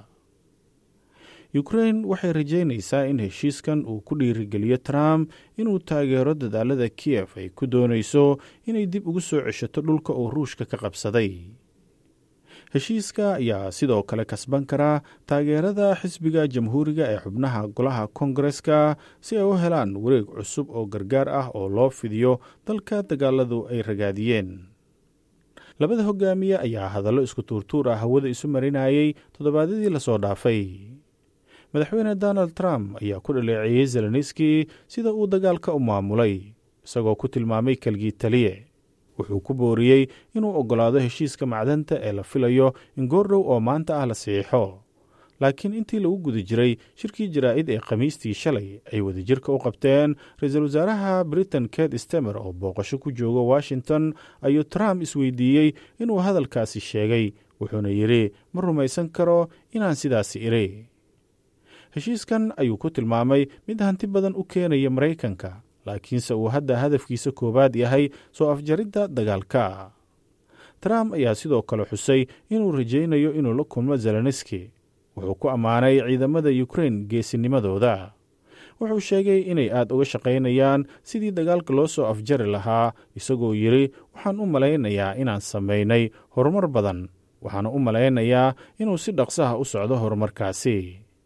ukraine waxay rajaynaysaa in heshiiskan uu ku dhiirigeliyo trump inuu taageero dadaalada kiev ay ku doonayso inay dib ugu soo ceshato dhulka uu ruushka ka qabsaday. heshiiska ayaa sidoo kale kasban karaa taageerada xisbiga jamhuuriga ee xubnaha golaha koongareska si ay u helaan wareeg cusub oo gargaar ah oo loo fidiyo dalka dagaaladu ay ragaadiyeen. labada hogaamiye ayaa hadallo isku tuurtuur ah hawada isu marinayay toddobaadyadii lasoo dhaafay. madaxweyne donald trump ayaa ku dhaleeceeyey zelenski sida uu dagaalka u maamulay, isagoo ku tilmaamay kalgii taliye. wuxuu ku booriyey inuu ogolaado heshiiska macdanta ee la filayo in goordhow oo maanta ah la siixo, laakiin intii lagu guda jiray shirkii jaraa'id ee khamiistii shalay ay wadajirka u qabteen ra-iisul wasaaraha britain Keir Starmer oo booqasho ku jooga washington, ayuu trump isweydiiyey inuu hadalkaasi sheegay, wuxuuna yidhi ma rumaysan karo inaan sidaasi iri. heshiiskan ayuu ku tilmaamay mid hanti badan u keenaya maraykanka, laakiinse uu hadda hadafkiisa koowaad yahay soo afjaridda dagaalka. trump ayaa sidoo kale xusay inuu rajaynayo inuu la kulmo zelenski. wuxuu ku ammaanay ciidamada ukraine geesinimadooda. wuxuu sheegay inay aad uga shaqaynayaan sidii dagaalka loo soo afjari lahaa, isagoo yidhi waxaan u malaynayaa inaan samaynay horumar badan, waxaana u malaynayaa inuu si dhaqsaha u socdo horumarkaasi.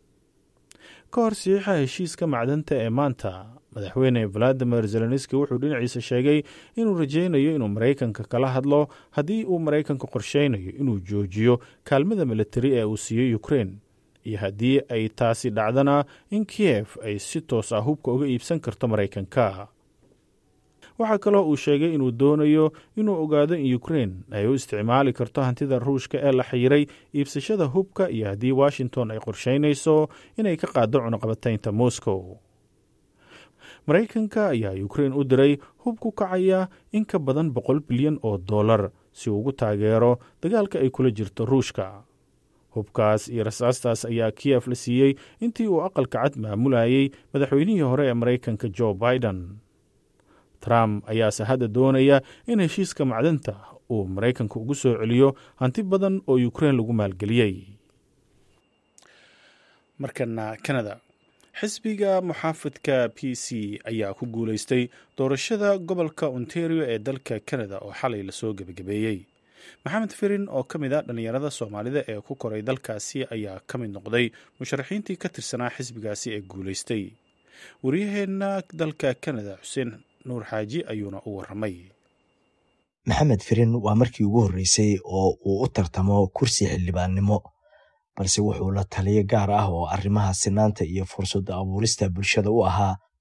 ka hor siixa heshiiska macdanta ee maanta, madaxweyne valadimir zelenski wuxuu dhinaciisa sheegay inuu rajaynayo inuu maraykanka kala hadlo haddii uu maraykanka qorsheynayo inuu joojiyo kaalmada militari ee uu siiyey ukraine, iyo haddii ay taasi dhacdana in kiev ay si toos ah hubka uga iibsan karto maraykanka. waxaa kaloo uu sheegay inuu doonayo inuu ogaado in ukraine ay u isticmaali karto hantida ruushka ee la xihiray iibsashada hubka, iyo haddii washington ay qorsheynayso inay ka qaado cunaqabataynta moscow. maraykanka ayaa ukraine u diray hub ku kacaya in ka badan boqol bilyan oo dollar si uu ugu taageero dagaalka ay kula jirto ruushka. hubkaas iyo rasaastaas ayaa kiev la siiyey intii uu aqalka cad maamulayay madaxweynihii hore ee maraykanka joe biden. trump ayaase hadda doonaya in heshiiska macdanta uu maraykanka ugu soo celiyo hanti badan oo ukraine lagu maalgeliyey. markana canada, xisbiga muxaafidka p c ayaa ku guulaystay doorashada gobolka ontario ee dalka canada oo xalay lasoo gebagabeeyey. maxamed firin oo ka mid ah dhallinyarada soomaalida ee ku koray dalkaasi ayaa ka mid noqday musharaxiintii ka tirsanaa xisbigaasi ee guulaystay. waryaheena dalka canada xuseen nuur xaaji ayuuna u waramay. maxamed firin waa markii ugu horreysay oo uu u tartamo kursi xildhibaannimo, balse wuxuu la taliyo gaar ah oo arrimaha sinaanta iyo fursadda abuurista bulshada u ahaa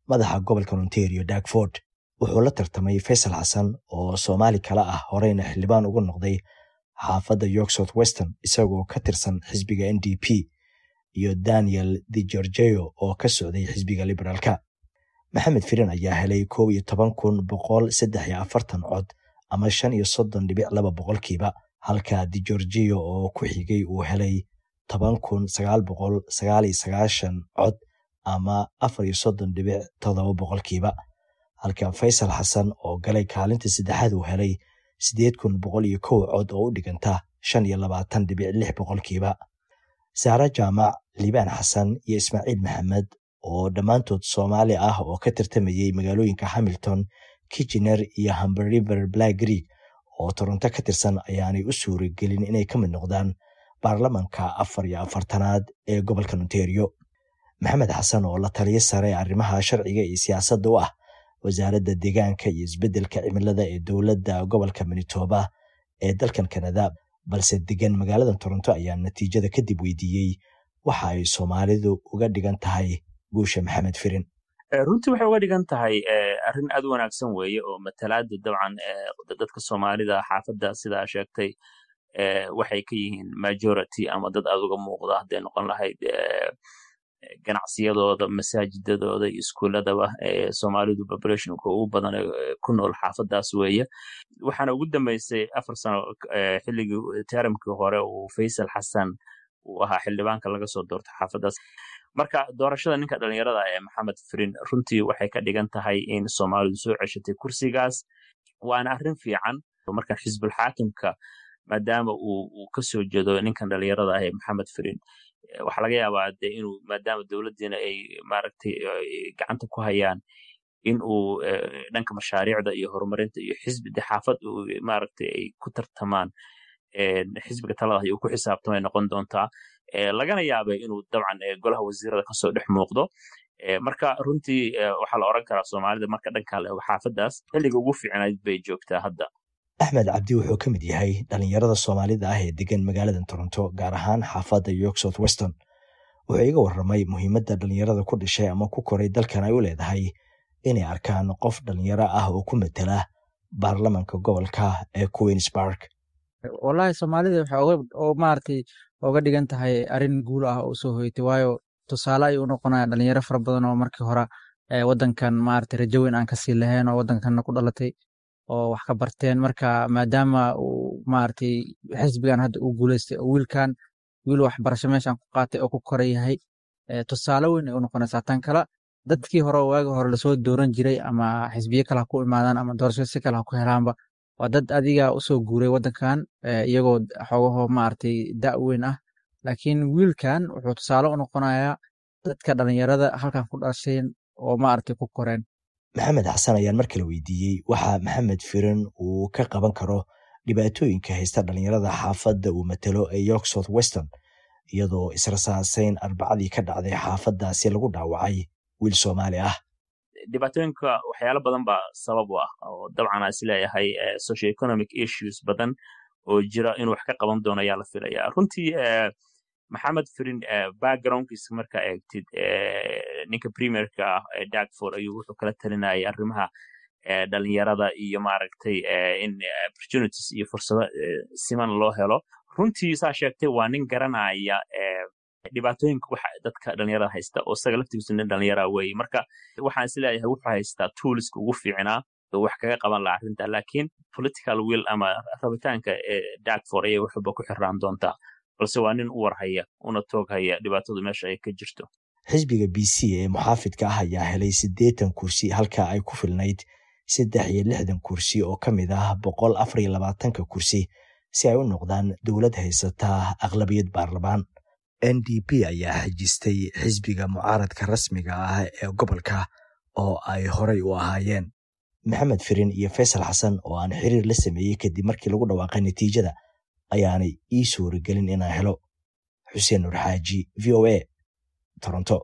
madaxa gobolka ontario dagford wuxuu la tartamay faysal xasan oo soomaali kale ah horeyna xildhibaan ugu noqday xaafadda york south western isagoo ka tirsan xisbiga n d p iyo daniel de gorgeo oo ka socday xisbiga liberaalka. maxamed firin ayaa helay koob iyo toban kun boqol saddex iyo afartan cod ama shan iyo soddon dhibic laba boqolkiiba halka de gorgeo oo ku xigay uu helay toban kun sagaal boqol sagaal iyo sagaashan cod ama afar iyo soddon dhibic toddoba boqolkiiba halka faysal xasan oo galay kaalinta saddexaad uu helay sideed kun boqol iyo kow cod oo u dhiganta shan iyo labaatan dhibic lix boqolkiiba. saare jaamac, liibaan xasan iyo ismaaciil maxamed oo dhammaantood soomaali ah oo ka tartamayey magaalooyinka hamilton, kitchener iyo humber river black creek oo toronto ka tirsan ayaanay u suuragelin inay ka mid noqdaan baarlamanka afar iyo afartanaad ee gobolka ontario. maxamed xasan oo la taliyo sare arrimaha sharciga iyo siyaasadda u ah wasaaradda deegaanka iyo isbeddelka cimilada ee dowladda gobolka manitoba ee dalkan kanada balse degan magaalada toronto ayaa natiijada kadib weydiiyey waxa ay soomaalidu uga dhigan tahay guusha maxamed firin. runtii waxay uga dhigan tahay arrin aad u wanaagsan weeye oo matalaada dabcan dadka soomaalida xaafadda sidaa sheegtay waxay ka yihiin majority ama dad aad uga muuqda hadday noqon lahayd ganacsiyadooda, masaajidadooda iyo iskuuladaba ee soomaalidu populationka ugu badan ku nool xaafadaas weeye. waxaana ugu dambeysay afar sano xilligii teramkii hore uu faysal xasan uu ahaa xildhibaanka laga soo doorto xaafadaas. marka doorashada ninka dhalinyarada ee maxamed firin runtii waxay ka dhigan tahay in soomaalidu soo ceshatay kursigaas, waana arrin fiican. marka xisbul xaakimka maadaama uu ka soo jeedo ninkan dhalinyarada ah ee maxamed firin, waxaa laga yaabaa de inuu maadaama dowladdiina ay maaragtay gacanta ku hayaan in uu dhanka mashaariicda iyo horumarinta iyo xisbi de xaafad uu maaragtay ay ku tartamaan xisbiga talada ay ku xisaabtamay noqon doontaa, lagana yaabay inuu dabcan golaha wasiirada kasoo dhex muuqdo. marka runtii waxaa la oran karaa soomaalida marka dhanka la eego xaafadaas xilliga ugu fiicnayd bay joogtaa hadda. axmed cabdi wuxuu ka mid yahay dhalinyarada soomaalida ah ee degan magaalada toronto gaar ahaan xaafadda york south western. wuxuu iga warramay muhiimadda dhalinyarada ku dhashay ama ku koray dalkan ay u leedahay inay arkaan qof dhalinyaro ah oo ku matala baarlamanka gobolka ee queens park. wallahi soomaalida waxay maaragtay oga dhigan tahay arrin guul ah oo soo hoytay, waayo tusaale ayuu u noqonaya dhalinyaro fara badan oo markii hore wadankan maaragtay rajo weyn aan kasii lahayn oo wadankanna ku dhalatay oo wax ka barteen. marka maadaama uu maaragtay xisbigan hadda uu guuleystay oo wiilkan wiil waxbarasho meeshan ku qaatay oo ku koran yahay, tusaale weyn ay u noqonaysaa. tan kale dadkii hore waagi hore lasoo dooran jiray ama xisbiye kale ha ku imaadaan ama doorasho si kale ha ku helaanba, waa dad adiga usoo guuray wadankan iyagoo xogaho maaragtay da' weyn ah. laakiin wiilkan wuxuu tusaale u noqonayaa dadka dhalinyarada halkan ku dhasheen oo maaragtay ku koreen. maxamed xasan ayaan mar kale weydiiyey waxa maxamed firin uu ka qaban karo dhibaatooyinka haysta dhalinyarada xaafadda uu matalo ee york south western, iyadoo israsaaseyn arbacadii ka dhacday xaafaddaasi lagu dhaawacay wiil soomaali ah. dhibaatooyinka waxyaalo badan baa sabab u ah oo dabcan aan isleeyahay socio economic issues badan oo jira inuu wax ka qaban doono ayaa la filayaa. runtii maxamed firin backgroundkiisa markaa eegtid ninka premierka ah dagford ayuu wuxuu kala talinayay arrimaha dhalinyarada iyo maaragtay in opportunities iyo fursado siman loo helo. runtii saa sheegtay waa nin garanaya dhibaatooyinka waxa dadka dhalinyarada haysta oo isaga laftigiisu nin dhalinyara weeye. marka waxaan isleeyahay wuxuu haystaa toolska ugu fiicnaa oo wax kaga qaban laha arrinta, laakiin political will ama rabitaanka dagford ayay waxba ku xiraan doontaa, balse waa nin u warhaya una toog haya dhibaatadu meesha ay ka jirto. xisbiga b c ee muxaafidka ah ayaa helay siddeetan kursi halka ay ku filnayd saddex iyo lixdan kursi oo ka mid ah boqol afar iyo labaatanka kursi si ay u noqdaan dowlad haysata aqlabiyad baarlamaan. n d p ayaa xajistay xisbiga mucaaradka rasmiga ah ee gobolka oo ay horay u ahaayeen. maxamed firin iyo faysal xasan oo aan xiriir la sameeyey kadib markii lagu dhawaaqay natiijada ayaanay ii suuragelin inaan helo. xuseen nur xaaji, v o a, toronto.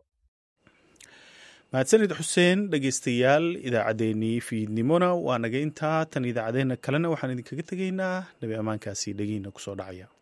mahadsanid xuseen. dhegeystayaal, idaacaddeenii fiidnimona waa naga intaa. tan idaacadeena kalena waxaan idinkaga tegaynaa nabi ammaankaasi dhegeyna kusoo dhacaya.